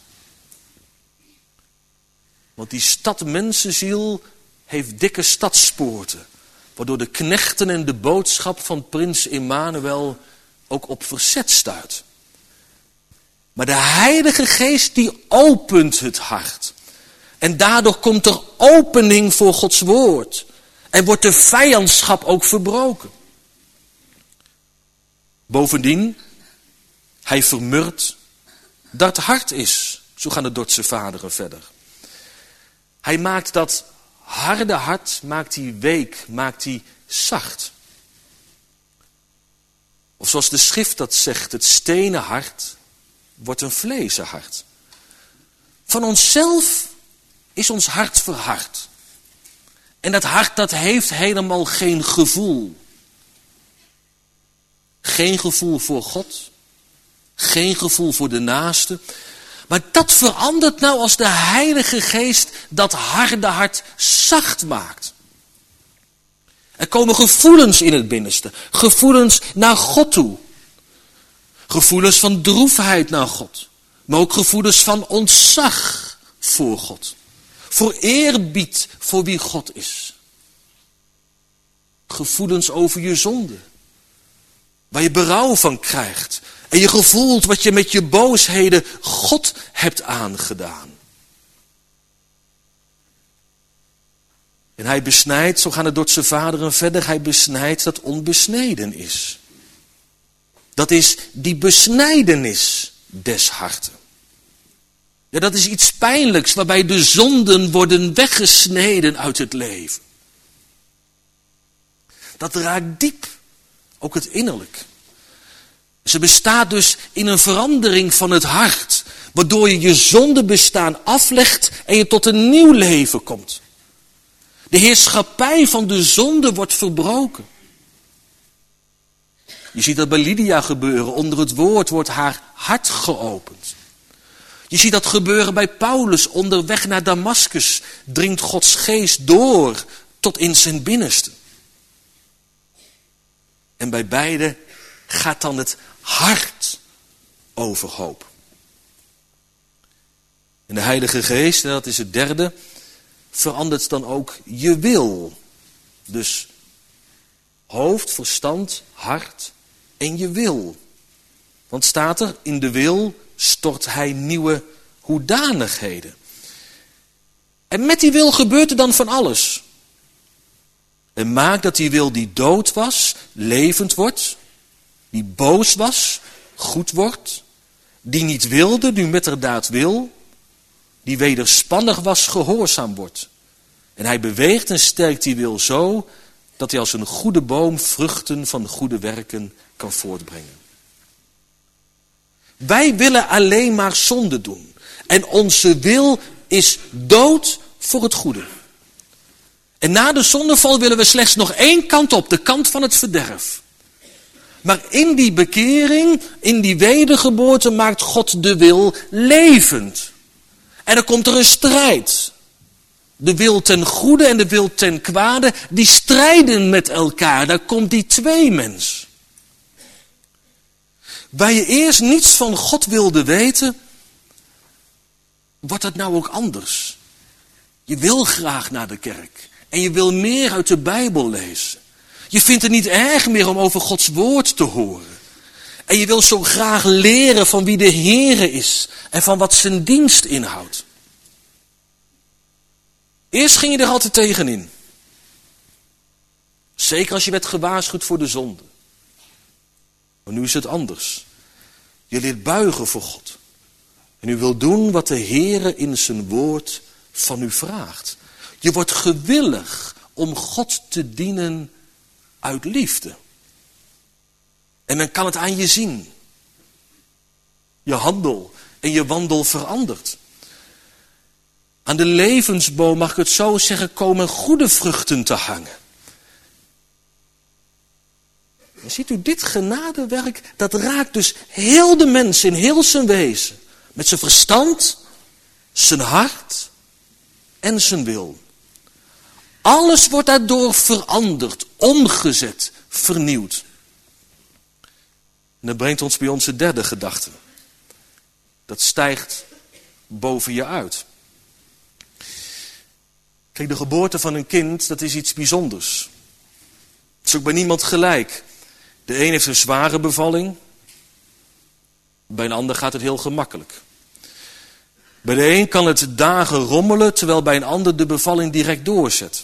Want die stad mensenziel heeft dikke stadspoorten, waardoor de knechten en de boodschap van prins Emmanuel ook op verzet stuit. Maar de Heilige Geest die opent het hart. En daardoor komt er opening voor Gods woord. En wordt de vijandschap ook verbroken. Bovendien, hij vermurwt dat het hart is. Zo gaan de Dordtse vaderen verder. Hij maakt dat harde hart, maakt hij week, maakt hij zacht. Of zoals de schrift dat zegt, het stenen hart wordt een vlezen hart. Van onszelf is ons hart verhard. En dat hart dat heeft helemaal geen gevoel. Geen gevoel voor God. Geen gevoel voor de naaste. Maar dat verandert nou als de Heilige Geest dat harde hart zacht maakt. Er komen gevoelens in het binnenste. Gevoelens naar God toe. Gevoelens van droefheid naar God. Maar ook gevoelens van ontzag voor God. Voor eerbied voor wie God is. Gevoelens over je zonde. Waar je berouw van krijgt. En je gevoelt wat je met je boosheden God hebt aangedaan. En hij besnijdt, zo gaan de Dordtse vaderen verder, hij besnijdt dat onbesneden is. Dat is die besnijdenis des harten. Ja, dat is iets pijnlijks waarbij de zonden worden weggesneden uit het leven. Dat raakt diep, ook het innerlijk. Ze bestaat dus in een verandering van het hart, waardoor je je zondebestaan aflegt en je tot een nieuw leven komt. De heerschappij van de zonde wordt verbroken. Je ziet dat bij Lydia gebeuren, onder het woord wordt haar hart geopend. Je ziet dat gebeuren bij Paulus, onderweg naar Damaskus dringt Gods geest door tot in zijn binnenste. En bij beide gaat dan het hart overhoop. En de Heilige Geest, en dat is het derde, verandert dan ook je wil. Dus hoofd, verstand, hart en je wil. Want staat er, in de wil stort hij nieuwe hoedanigheden. En met die wil gebeurt er dan van alles. En maakt dat die wil die dood was, levend wordt. Die boos was, goed wordt. Die niet wilde, nu met der daad wil. Die wederspannig was, gehoorzaam wordt. En hij beweegt en sterkt die wil zo, dat hij als een goede boom vruchten van goede werken kan voortbrengen. Wij willen alleen maar zonde doen. En onze wil is dood voor het goede. En na de zondeval willen we slechts nog één kant op, de kant van het verderf. Maar in die bekering, in die wedergeboorte maakt God de wil levend. En dan komt er een strijd. De wil ten goede en de wil ten kwade, die strijden met elkaar. Daar komt die tweemens. Waar je eerst niets van God wilde weten, wordt het nou ook anders. Je wil graag naar de kerk. En je wil meer uit de Bijbel lezen. Je vindt het niet erg meer om over Gods woord te horen. En je wil zo graag leren van wie de Heere is. En van wat zijn dienst inhoudt. Eerst ging je er altijd tegenin. Zeker als je werd gewaarschuwd voor de zonde. Maar nu is het anders. Je leert buigen voor God. En u wilt doen wat de Heere in zijn woord van u vraagt. Je wordt gewillig om God te dienen uit liefde. En men kan het aan je zien. Je handel en je wandel verandert. Aan de levensboom, mag ik het zo zeggen, komen goede vruchten te hangen. En ziet u, dit genadewerk, dat raakt dus heel de mens in heel zijn wezen. Met zijn verstand, zijn hart en zijn wil. Alles wordt daardoor veranderd, omgezet, vernieuwd. En dat brengt ons bij onze derde gedachte. Dat stijgt boven je uit. Kijk, de geboorte van een kind, dat is iets bijzonders. Het is ook bij niemand gelijk. De een heeft een zware bevalling. Bij een ander gaat het heel gemakkelijk. Bij de een kan het dagen rommelen, terwijl bij een ander de bevalling direct doorzet.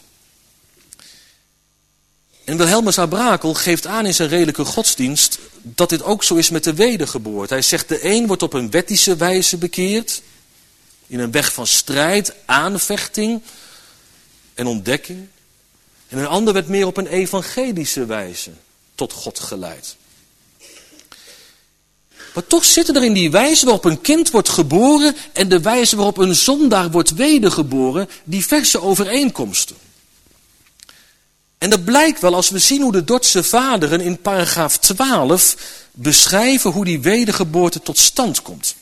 En Wilhelmus à Brakel geeft aan in zijn redelijke godsdienst dat dit ook zo is met de wedergeboorte. Hij zegt, de een wordt op een wettische wijze bekeerd, in een weg van strijd, aanvechting en ontdekking. En een ander werd meer op een evangelische wijze tot God geleid. Maar toch zitten er in die wijze waarop een kind wordt geboren en de wijze waarop een zondaar wordt wedergeboren diverse overeenkomsten. En dat blijkt wel als we zien hoe de Dordtse vaderen in paragraaf twaalf beschrijven hoe die wedergeboorte tot stand komt.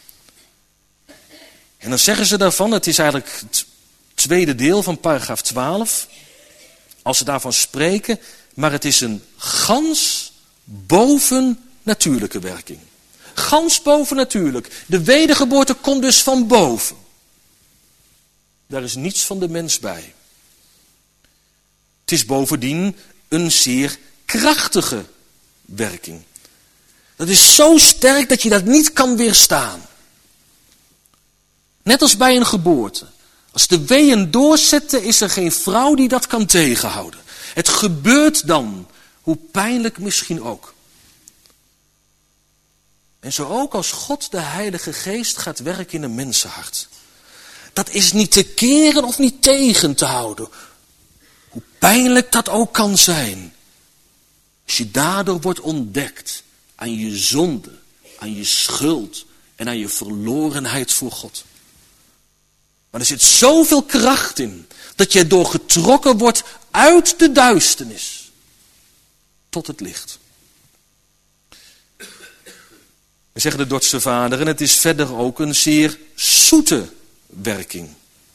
En dan zeggen ze daarvan, het is eigenlijk het tweede deel van paragraaf twaalf, als ze daarvan spreken, maar het is een gans bovennatuurlijke werking. Gans bovennatuurlijk. De wedergeboorte komt dus van boven. Daar is niets van de mens bij. Het is bovendien een zeer krachtige werking. Dat is zo sterk dat je dat niet kan weerstaan. Net als bij een geboorte. Als de weeën doorzetten, is er geen vrouw die dat kan tegenhouden. Het gebeurt dan, hoe pijnlijk misschien ook. En zo ook als God de Heilige Geest gaat werken in een mensenhart. Dat is niet te keren of niet tegen te houden. Hoe pijnlijk dat ook kan zijn. Als je daardoor wordt ontdekt aan je zonde, aan je schuld en aan je verlorenheid voor God. Maar er zit zoveel kracht in dat je door getrokken wordt uit de duisternis tot het licht. We zeggen de Dordtse vader, en het is verder ook een zeer zoete werking.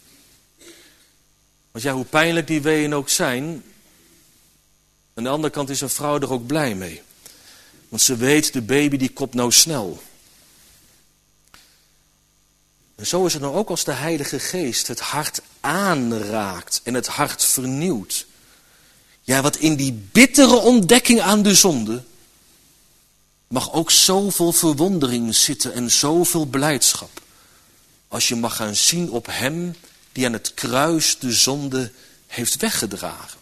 Want ja, hoe pijnlijk die weeën ook zijn, aan de andere kant is een vrouw er ook blij mee. Want ze weet, de baby die komt nou snel. En zo is het nou ook als de Heilige Geest het hart aanraakt en het hart vernieuwt. Ja, wat in die bittere ontdekking aan de zonde mag ook zoveel verwondering zitten en zoveel blijdschap. Als je mag gaan zien op hem die aan het kruis de zonde heeft weggedragen.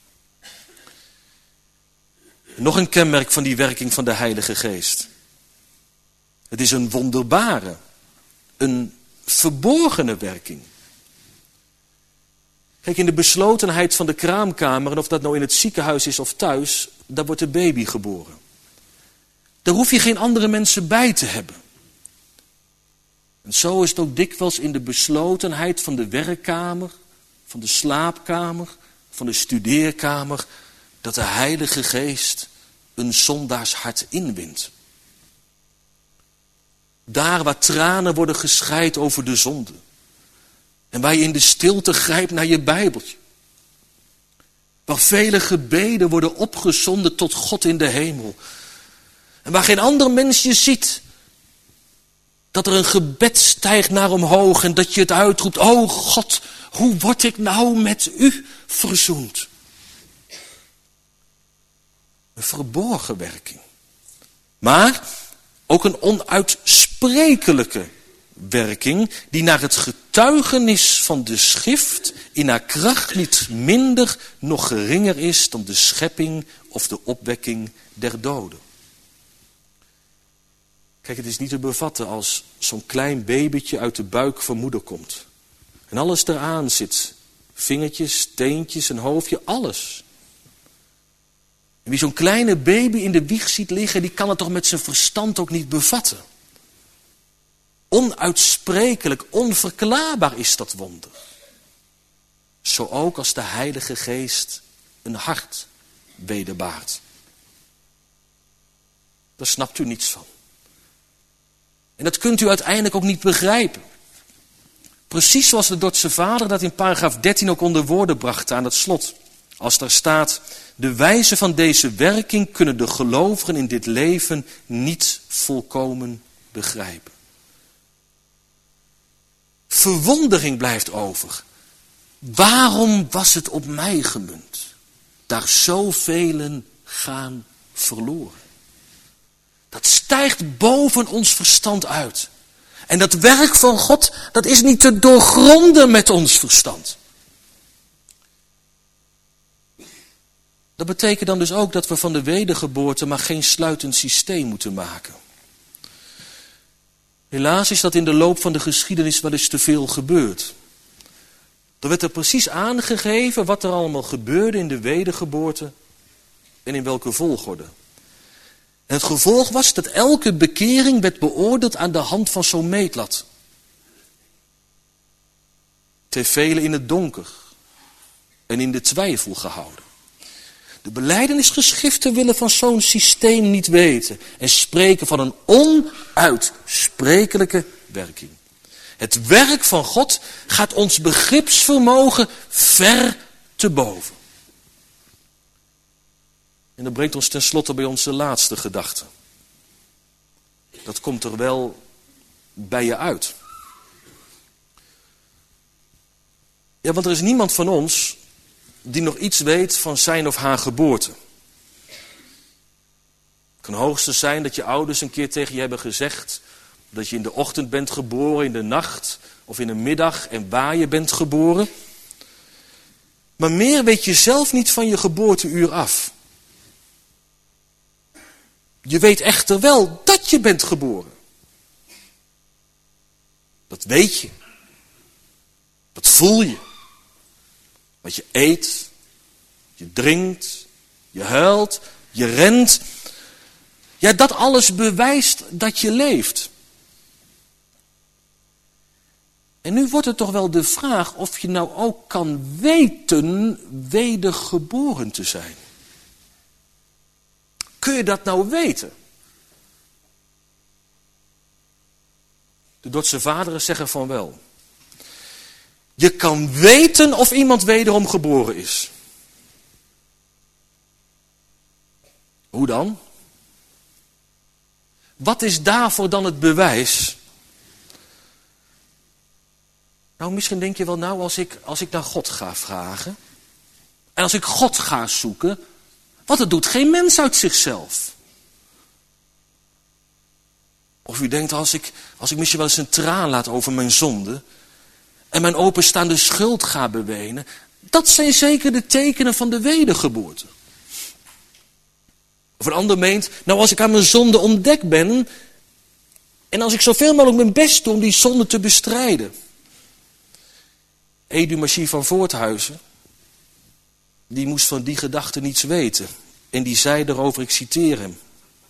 Nog een kenmerk van die werking van de Heilige Geest. Het is een wonderbare, een verborgene werking. Kijk, in de beslotenheid van de kraamkamer, en of dat nou in het ziekenhuis is of thuis, daar wordt de baby geboren. Daar hoef je geen andere mensen bij te hebben. En zo is het ook dikwijls in de beslotenheid van de werkkamer, van de slaapkamer, van de studeerkamer, dat de Heilige Geest een zondaars hart inwint. Daar waar tranen worden geschreid over de zonde. En waar je in de stilte grijpt naar je Bijbeltje. Waar vele gebeden worden opgezonden tot God in de hemel. En waar geen ander mens je ziet. Dat er een gebed stijgt naar omhoog en dat je het uitroept. O God, hoe word ik nou met u verzoend? Een verborgen werking. Maar ook een onuitsprekelijke werking die naar het getuigenis van de schrift in haar kracht niet minder nog geringer is dan de schepping of de opwekking der doden. Kijk, het is niet te bevatten als zo'n klein babytje uit de buik van moeder komt. En alles eraan zit. Vingertjes, teentjes, een hoofdje, alles. En wie zo'n kleine baby in de wieg ziet liggen, die kan het toch met zijn verstand ook niet bevatten. Onuitsprekelijk, onverklaarbaar is dat wonder. Zo ook als de Heilige Geest een hart wederbaart. Daar snapt u niets van. En dat kunt u uiteindelijk ook niet begrijpen. Precies zoals de Dordtse vader dat in paragraaf dertien ook onder woorden bracht aan het slot. Als daar staat, de wijze van deze werking kunnen de gelovigen in dit leven niet volkomen begrijpen. Verwondering blijft over. Waarom was het op mij gemunt? Daar zoveel gaan verloren. Dat stijgt boven ons verstand uit. En dat werk van God, dat is niet te doorgronden met ons verstand. Dat betekent dan dus ook dat we van de wedergeboorte maar geen sluitend systeem moeten maken. Helaas is dat in de loop van de geschiedenis wel eens te veel gebeurd. Er werd er precies aangegeven wat er allemaal gebeurde in de wedergeboorte en in welke volgorde. En het gevolg was dat elke bekering werd beoordeeld aan de hand van zo'n meetlat. Het heeft velen in het donker en in de twijfel gehouden. De belijdenisgeschriften willen van zo'n systeem niet weten en spreken van een onuitsprekelijke werking. Het werk van God gaat ons begripsvermogen ver te boven. En dat brengt ons tenslotte bij onze laatste gedachte. Dat komt er wel bij je uit. Ja, want er is niemand van ons die nog iets weet van zijn of haar geboorte. Het kan hoogstens zijn dat je ouders een keer tegen je hebben gezegd dat je in de ochtend bent geboren, in de nacht of in de middag en waar je bent geboren. Maar meer weet je zelf niet van je geboorteuur af. Je weet echter wel dat je bent geboren. Dat weet je. Dat voel je. Wat je eet, je drinkt, je huilt, je rent. Ja, dat alles bewijst dat je leeft. En nu wordt het toch wel de vraag of je nou ook kan weten wedergeboren te zijn. Kun je dat nou weten? De Dordtse vaderen zeggen van wel. Je kan weten of iemand wederom geboren is. Hoe dan? Wat is daarvoor dan het bewijs? Nou, misschien denk je wel, nou, als ik, als ik naar God ga vragen. En als ik God ga zoeken. Want dat doet geen mens uit zichzelf. Of u denkt, als ik, als ik misschien wel eens een traan laat over mijn zonde. En mijn openstaande schuld ga bewenen. Dat zijn zeker de tekenen van de wedergeboorte. Of een ander meent, nou als ik aan mijn zonde ontdekt ben. En als ik zoveel mogelijk mijn best doe om die zonde te bestrijden. Edu Magie van Voorthuizen. Die moest van die gedachte niets weten. En die zei erover, ik citeer hem.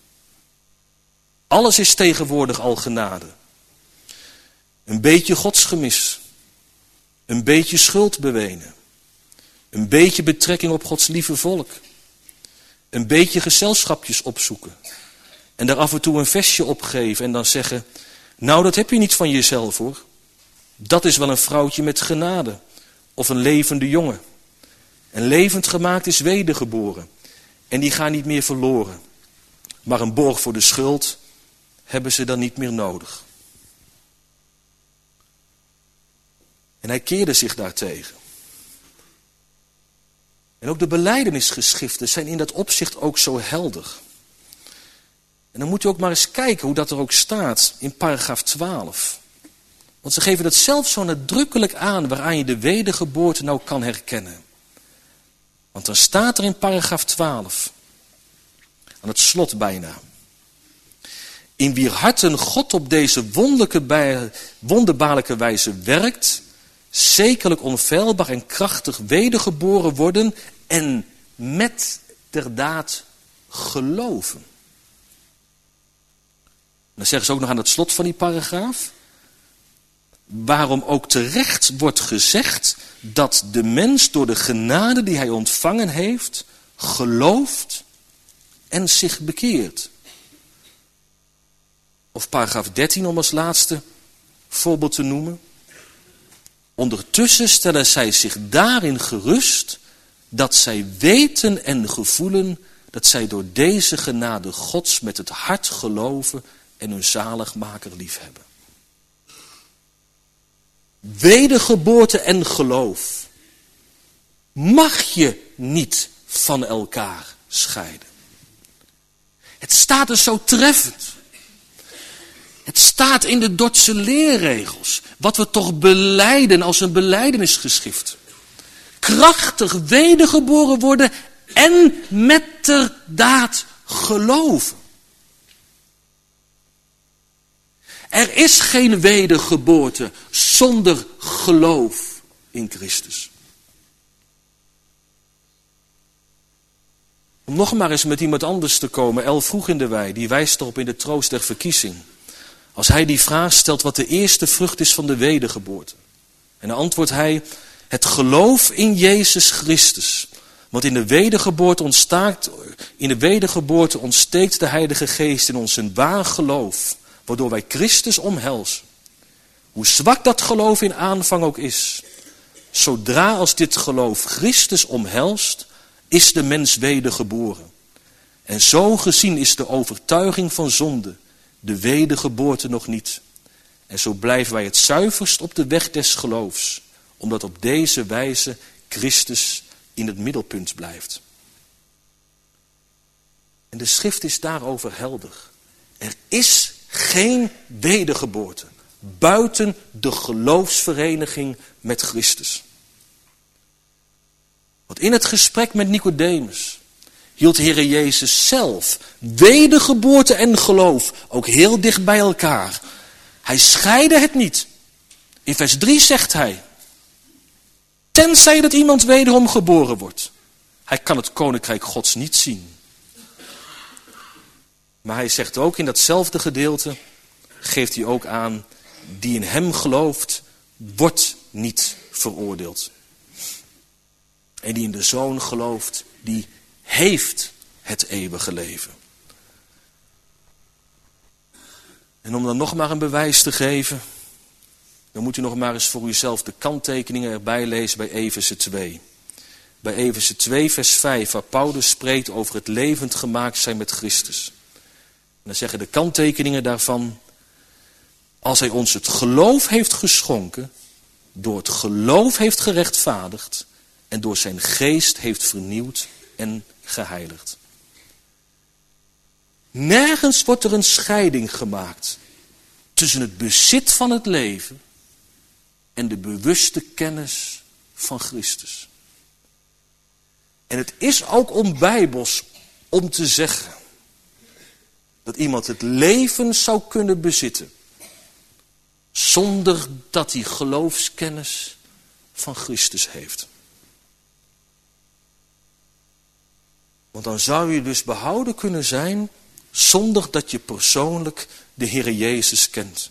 Alles is tegenwoordig al genade. Een beetje godsgemis. Een beetje schuld bewenen. Een beetje betrekking op Gods lieve volk. Een beetje gezelschapjes opzoeken. En daar af en toe een vestje opgeven en dan zeggen, nou dat heb je niet van jezelf hoor. Dat is wel een vrouwtje met genade. Of een levende jongen. En levend gemaakt is wedergeboren. En die gaan niet meer verloren. Maar een borg voor de schuld hebben ze dan niet meer nodig. En hij keerde zich daartegen. En ook de belijdenisgeschriften zijn in dat opzicht ook zo helder. En dan moet u ook maar eens kijken hoe dat er ook staat in paragraaf twaalf. Want ze geven dat zelf zo nadrukkelijk aan waaraan je de wedergeboorte nou kan herkennen. Want dan staat er in paragraaf twaalf, aan het slot bijna. In wier harten God op deze wonderlijke, wonderbaarlijke wijze werkt, zekerlijk onfeilbaar en krachtig wedergeboren worden en met der daad geloven. Dan zeggen ze ook nog aan het slot van die paragraaf. Waarom ook terecht wordt gezegd dat de mens door de genade die hij ontvangen heeft, gelooft en zich bekeert. Of paragraaf dertien om als laatste voorbeeld te noemen. Ondertussen stellen zij zich daarin gerust dat zij weten en gevoelen dat zij door deze genade Gods met het hart geloven en hun zaligmaker liefhebben. Wedergeboorte en geloof mag je niet van elkaar scheiden. Het staat er zo treffend. Het staat in de Dordtse leerregels, wat we toch belijden als een belijdenisgeschrift. Krachtig wedergeboren worden en metterdaad geloven. Er is geen wedergeboorte zonder geloof in Christus. Om nog maar eens met iemand anders te komen, El Vroeg in de Wei, die wijst erop in de troost der verkiezing. Als hij die vraag stelt wat de eerste vrucht is van de wedergeboorte. En dan antwoordt hij, het geloof in Jezus Christus. Want in de wedergeboorte ontstaat, in de wedergeboorte ontsteekt de Heilige Geest in ons een waar geloof, waardoor wij Christus omhelzen. Hoe zwak dat geloof in aanvang ook is, zodra als dit geloof Christus omhelst, is de mens wedergeboren. En zo gezien is de overtuiging van zonde de wedergeboorte nog niet. En zo blijven wij het zuiverst op de weg des geloofs, omdat op deze wijze Christus in het middelpunt blijft. En de schrift is daarover helder. Er is geen wedergeboorte buiten de geloofsvereniging met Christus. Want in het gesprek met Nicodemus hield de Heere Jezus zelf wedergeboorte en geloof ook heel dicht bij elkaar. Hij scheidde het niet. In vers drie zegt hij, tenzij dat iemand wederom geboren wordt. Hij kan het koninkrijk Gods niet zien. Maar hij zegt ook in datzelfde gedeelte, geeft hij ook aan, die in hem gelooft, wordt niet veroordeeld. En die in de Zoon gelooft, die heeft het eeuwige leven. En om dan nog maar een bewijs te geven, dan moet u nog maar eens voor uzelf de kanttekeningen erbij lezen bij Efeze twee. Bij Efeze twee vers vijf, waar Paulus spreekt over het levend gemaakt zijn met Christus. En dan zeggen de kanttekeningen daarvan, als hij ons het geloof heeft geschonken, door het geloof heeft gerechtvaardigd en door zijn geest heeft vernieuwd en geheiligd. Nergens wordt er een scheiding gemaakt tussen het bezit van het leven en de bewuste kennis van Christus. En het is ook onbijbels om te zeggen dat iemand het leven zou kunnen bezitten zonder dat hij geloofskennis van Christus heeft. Want dan zou je dus behouden kunnen zijn zonder dat je persoonlijk de Heere Jezus kent.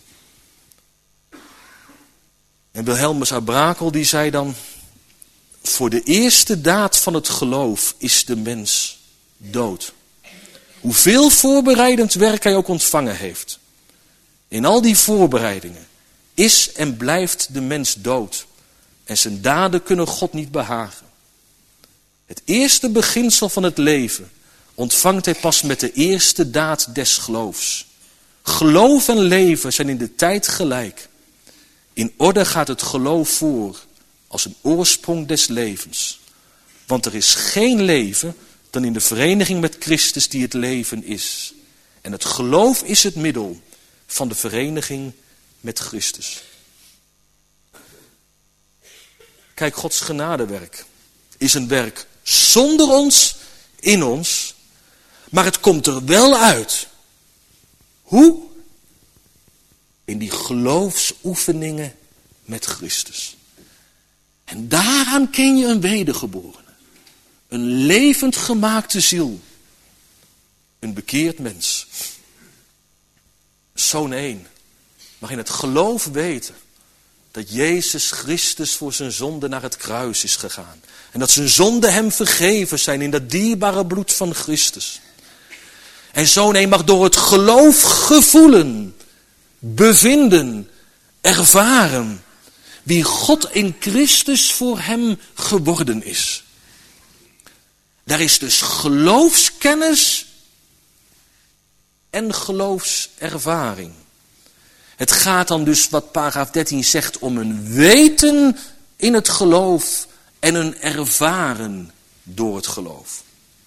En Wilhelmus à Brakel die zei dan, voor de eerste daad van het geloof is de mens dood. Hoeveel voorbereidend werk hij ook ontvangen heeft. In al die voorbereidingen is en blijft de mens dood. En zijn daden kunnen God niet behagen. Het eerste beginsel van het leven ontvangt hij pas met de eerste daad des geloofs. Geloof en leven zijn in de tijd gelijk. In orde gaat het geloof voor als een oorsprong des levens. Want er is geen leven dan in de vereniging met Christus die het leven is. En het geloof is het middel van de vereniging met Christus. Kijk, Gods genadewerk is een werk zonder ons, in ons, maar het komt er wel uit. Hoe? In die geloofsoefeningen met Christus. En daaraan ken je een wedergeborene. Een levend gemaakte ziel. Een bekeerd mens. Zoon één mag in het geloof weten dat Jezus Christus voor zijn zonde naar het kruis is gegaan. En dat zijn zonden hem vergeven zijn in dat dierbare bloed van Christus. En zo'n een mag door het geloof gevoelen, bevinden, ervaren wie God in Christus voor hem geworden is. Daar is dus geloofskennis en geloofservaring. Het gaat dan dus, wat paragraaf dertien zegt, om een weten in het geloof en een ervaren door het geloof.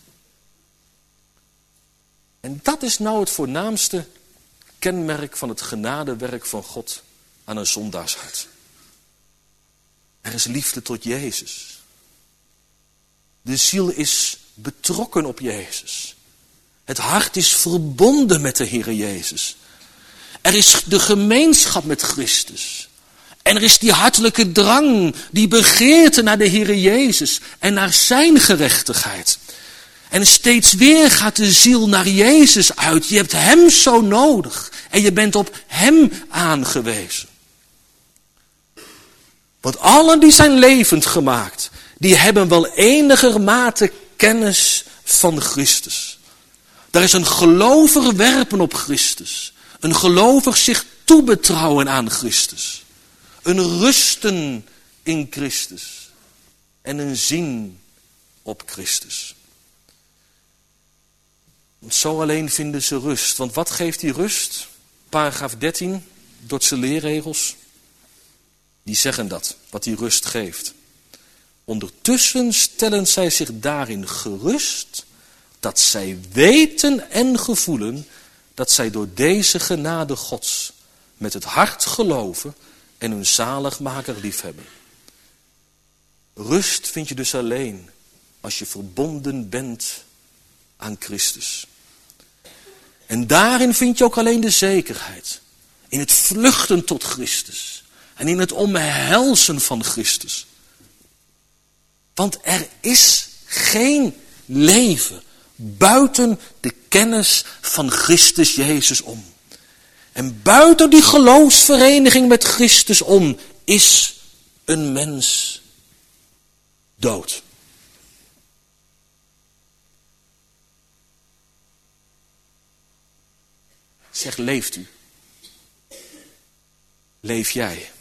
En dat is nou het voornaamste kenmerk van het genadewerk van God aan een zondaarshart. Er is liefde tot Jezus. De ziel is betrokken op Jezus. Het hart is verbonden met de Heere Jezus. Er is de gemeenschap met Christus. En er is die hartelijke drang, die begeerte naar de Heere Jezus en naar zijn gerechtigheid. En steeds weer gaat de ziel naar Jezus uit. Je hebt hem zo nodig. En je bent op hem aangewezen. Want allen die zijn levend gemaakt, die hebben wel enigermate kennis van Christus. Daar is een gelovig werpen op Christus. Een gelovig zich toebetrouwen aan Christus. Een rusten in Christus. En een zien op Christus. Want zo alleen vinden ze rust. Want wat geeft die rust? Paragraaf dertien, Dordtse leerregels. Die zeggen dat, wat die rust geeft. Ondertussen stellen zij zich daarin gerust dat zij weten en gevoelen dat zij door deze genade Gods met het hart geloven en hun zaligmaker liefhebben. Rust vind je dus alleen als je verbonden bent aan Christus. En daarin vind je ook alleen de zekerheid. In het vluchten tot Christus. En in het omhelzen van Christus. Want er is geen leven buiten de kennis van Christus Jezus om. En buiten die geloofsvereniging met Christus om is een mens dood. Zeg, leeft u? Leef jij?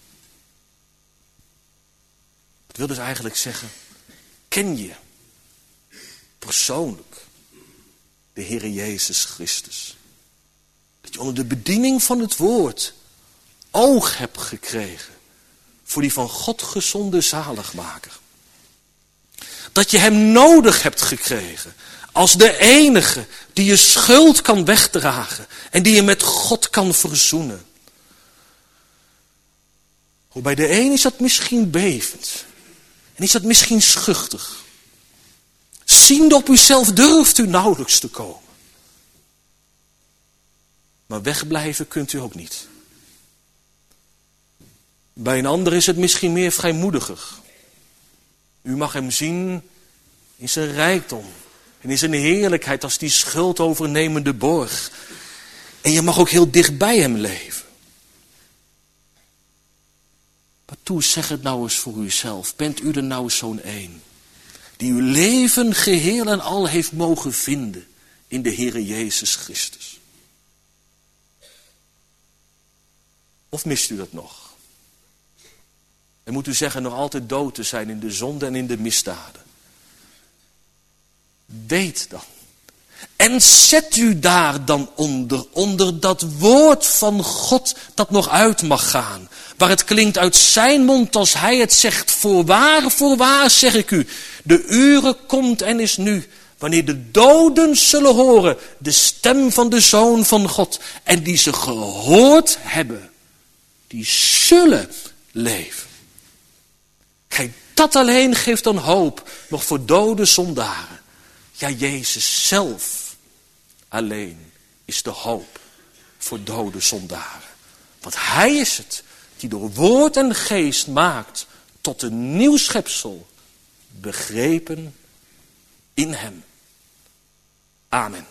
Dat wil dus eigenlijk zeggen, ken je persoonlijk de Heere Jezus Christus? Dat je onder de bediening van het woord oog hebt gekregen voor die van God gezonde zaligmaker. Dat je hem nodig hebt gekregen als de enige die je schuld kan wegdragen en die je met God kan verzoenen. Bij de een is dat misschien bevend en is dat misschien schuchtig. Ziende op uzelf durft u nauwelijks te komen. Maar wegblijven kunt u ook niet. Bij een ander is het misschien meer vrijmoediger. U mag hem zien in zijn rijkdom en in zijn heerlijkheid als die schuldovernemende borg. En je mag ook heel dicht bij hem leven. Maar toe, zeg het nou eens voor uzelf. Bent u er nou zo'n een die uw leven geheel en al heeft mogen vinden in de Heere Jezus Christus? Of mist u dat nog? En moet u zeggen nog altijd dood te zijn in de zonde en in de misdaden? Weet dan. En zet u daar dan onder, onder dat woord van God dat nog uit mag gaan. Waar het klinkt uit zijn mond als hij het zegt. Voorwaar, voorwaar zeg ik u. De uren komt en is nu. Wanneer de doden zullen horen de stem van de Zoon van God. En die ze gehoord hebben. Die zullen leven. Kijk, dat alleen geeft dan hoop nog voor dode zondaren. Ja, Jezus zelf alleen is de hoop voor dode zondaren. Want hij is het die door woord en geest maakt tot een nieuw schepsel, begrepen in hem. Amen.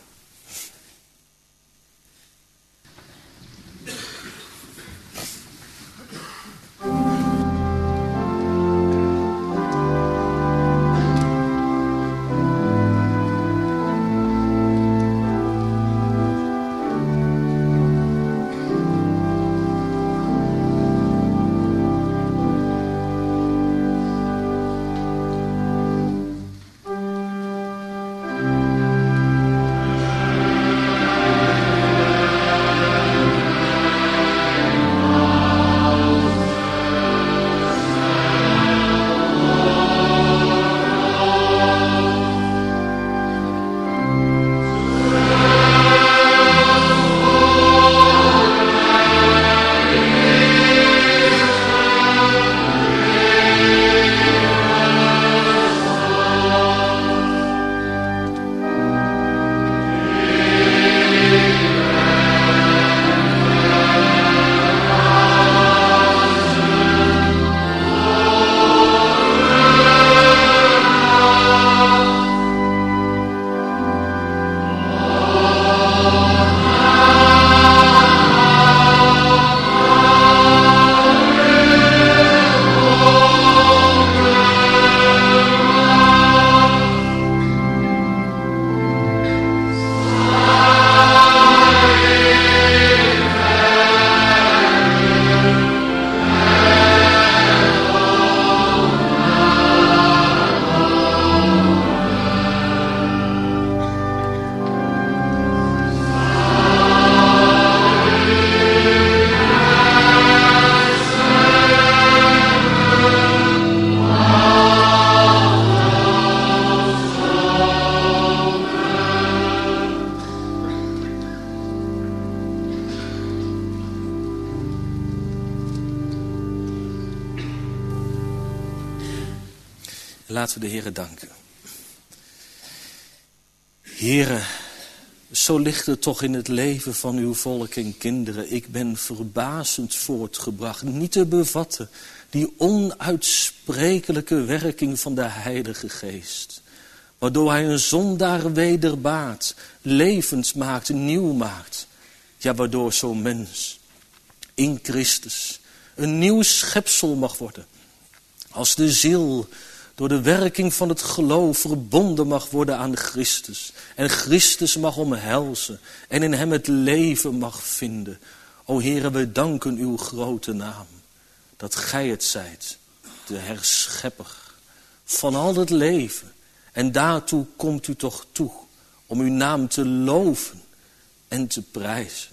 Laten we de Heere danken. Heere, zo ligt het toch in het leven van uw volk en kinderen. Ik ben verbazend voortgebracht, niet te bevatten, die onuitsprekelijke werking van de Heilige Geest. Waardoor hij een zondaar wederbaart, levend maakt, nieuw maakt. Ja, waardoor zo'n mens in Christus een nieuw schepsel mag worden. Als de ziel door de werking van het geloof verbonden mag worden aan Christus. En Christus mag omhelzen en in hem het leven mag vinden. O Heere, wij danken uw grote naam. Dat gij het zijt, de herschepper van al het leven. En daartoe komt u toch toe om uw naam te loven en te prijzen.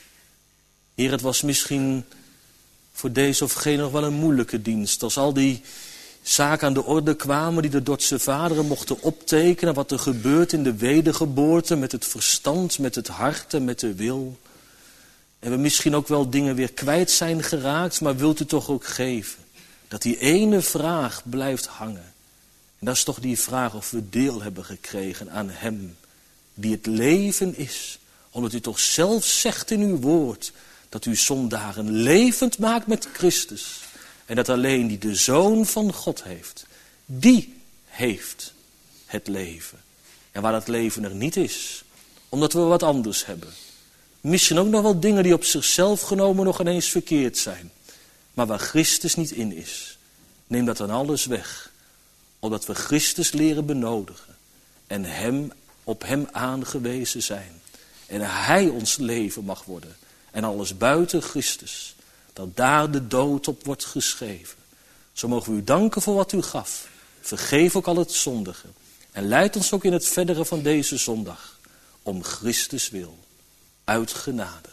Heer, het was misschien voor deze of geen nog wel een moeilijke dienst. Als al die zaken aan de orde kwamen die de Dordtse vaderen mochten optekenen. Wat er gebeurt in de wedergeboorte met het verstand, met het hart en met de wil. En we misschien ook wel dingen weer kwijt zijn geraakt. Maar wilt u toch ook geven dat die ene vraag blijft hangen. En dat is toch die vraag of we deel hebben gekregen aan hem die het leven is. Omdat u toch zelf zegt in uw woord dat u zondaren levend maakt met Christus. En dat alleen die de Zoon van God heeft, die heeft het leven. En waar dat leven er niet is, omdat we wat anders hebben. Misschien ook nog wel dingen die op zichzelf genomen nog ineens verkeerd zijn. Maar waar Christus niet in is, neem dat dan alles weg. Omdat we Christus leren benodigen en hem, op hem aangewezen zijn. En hij ons leven mag worden. En alles buiten Christus, dat daar de dood op wordt geschreven. Zo mogen we u danken voor wat u gaf. Vergeef ook al het zondige. En leid ons ook in het verdere van deze zondag. Om Christus wil. Uit genade.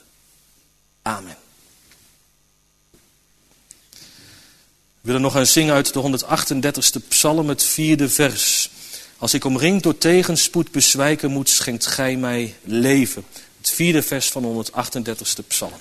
Amen. We willen nog gaan zingen uit de honderdachtendertigste psalm, het vierde vers. Als ik omringd door tegenspoed bezwijken moet, schenkt gij mij leven. Het vierde vers van de honderdachtendertigste psalm.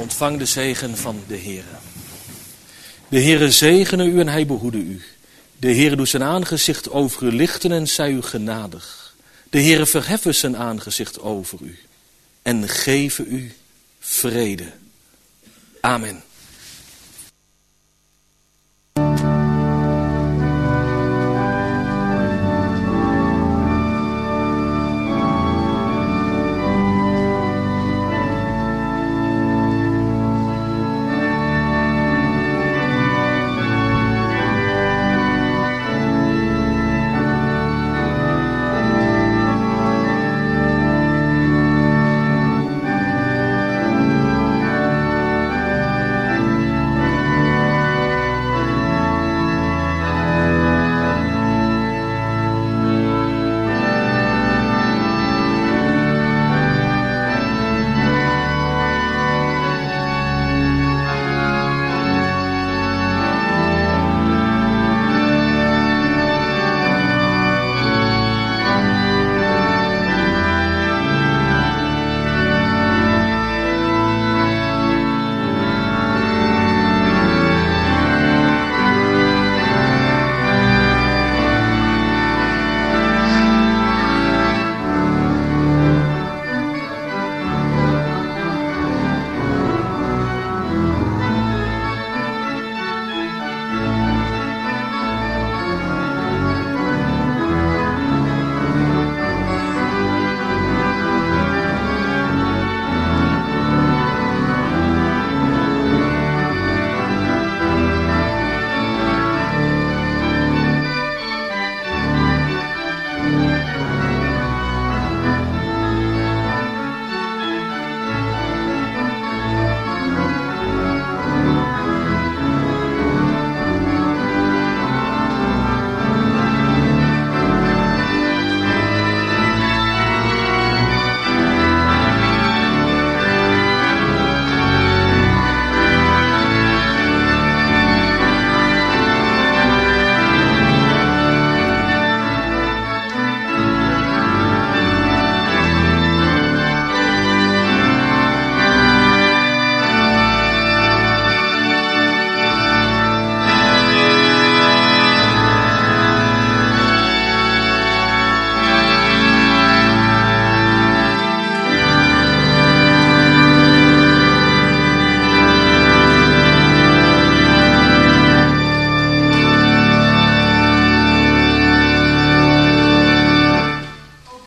Ontvang de zegen van de Heere. De Heere zegene u en hij behoede u. De Heere doet zijn aangezicht over u lichten en zij u genadig. De Heere verheffen zijn aangezicht over u en geven u vrede. Amen.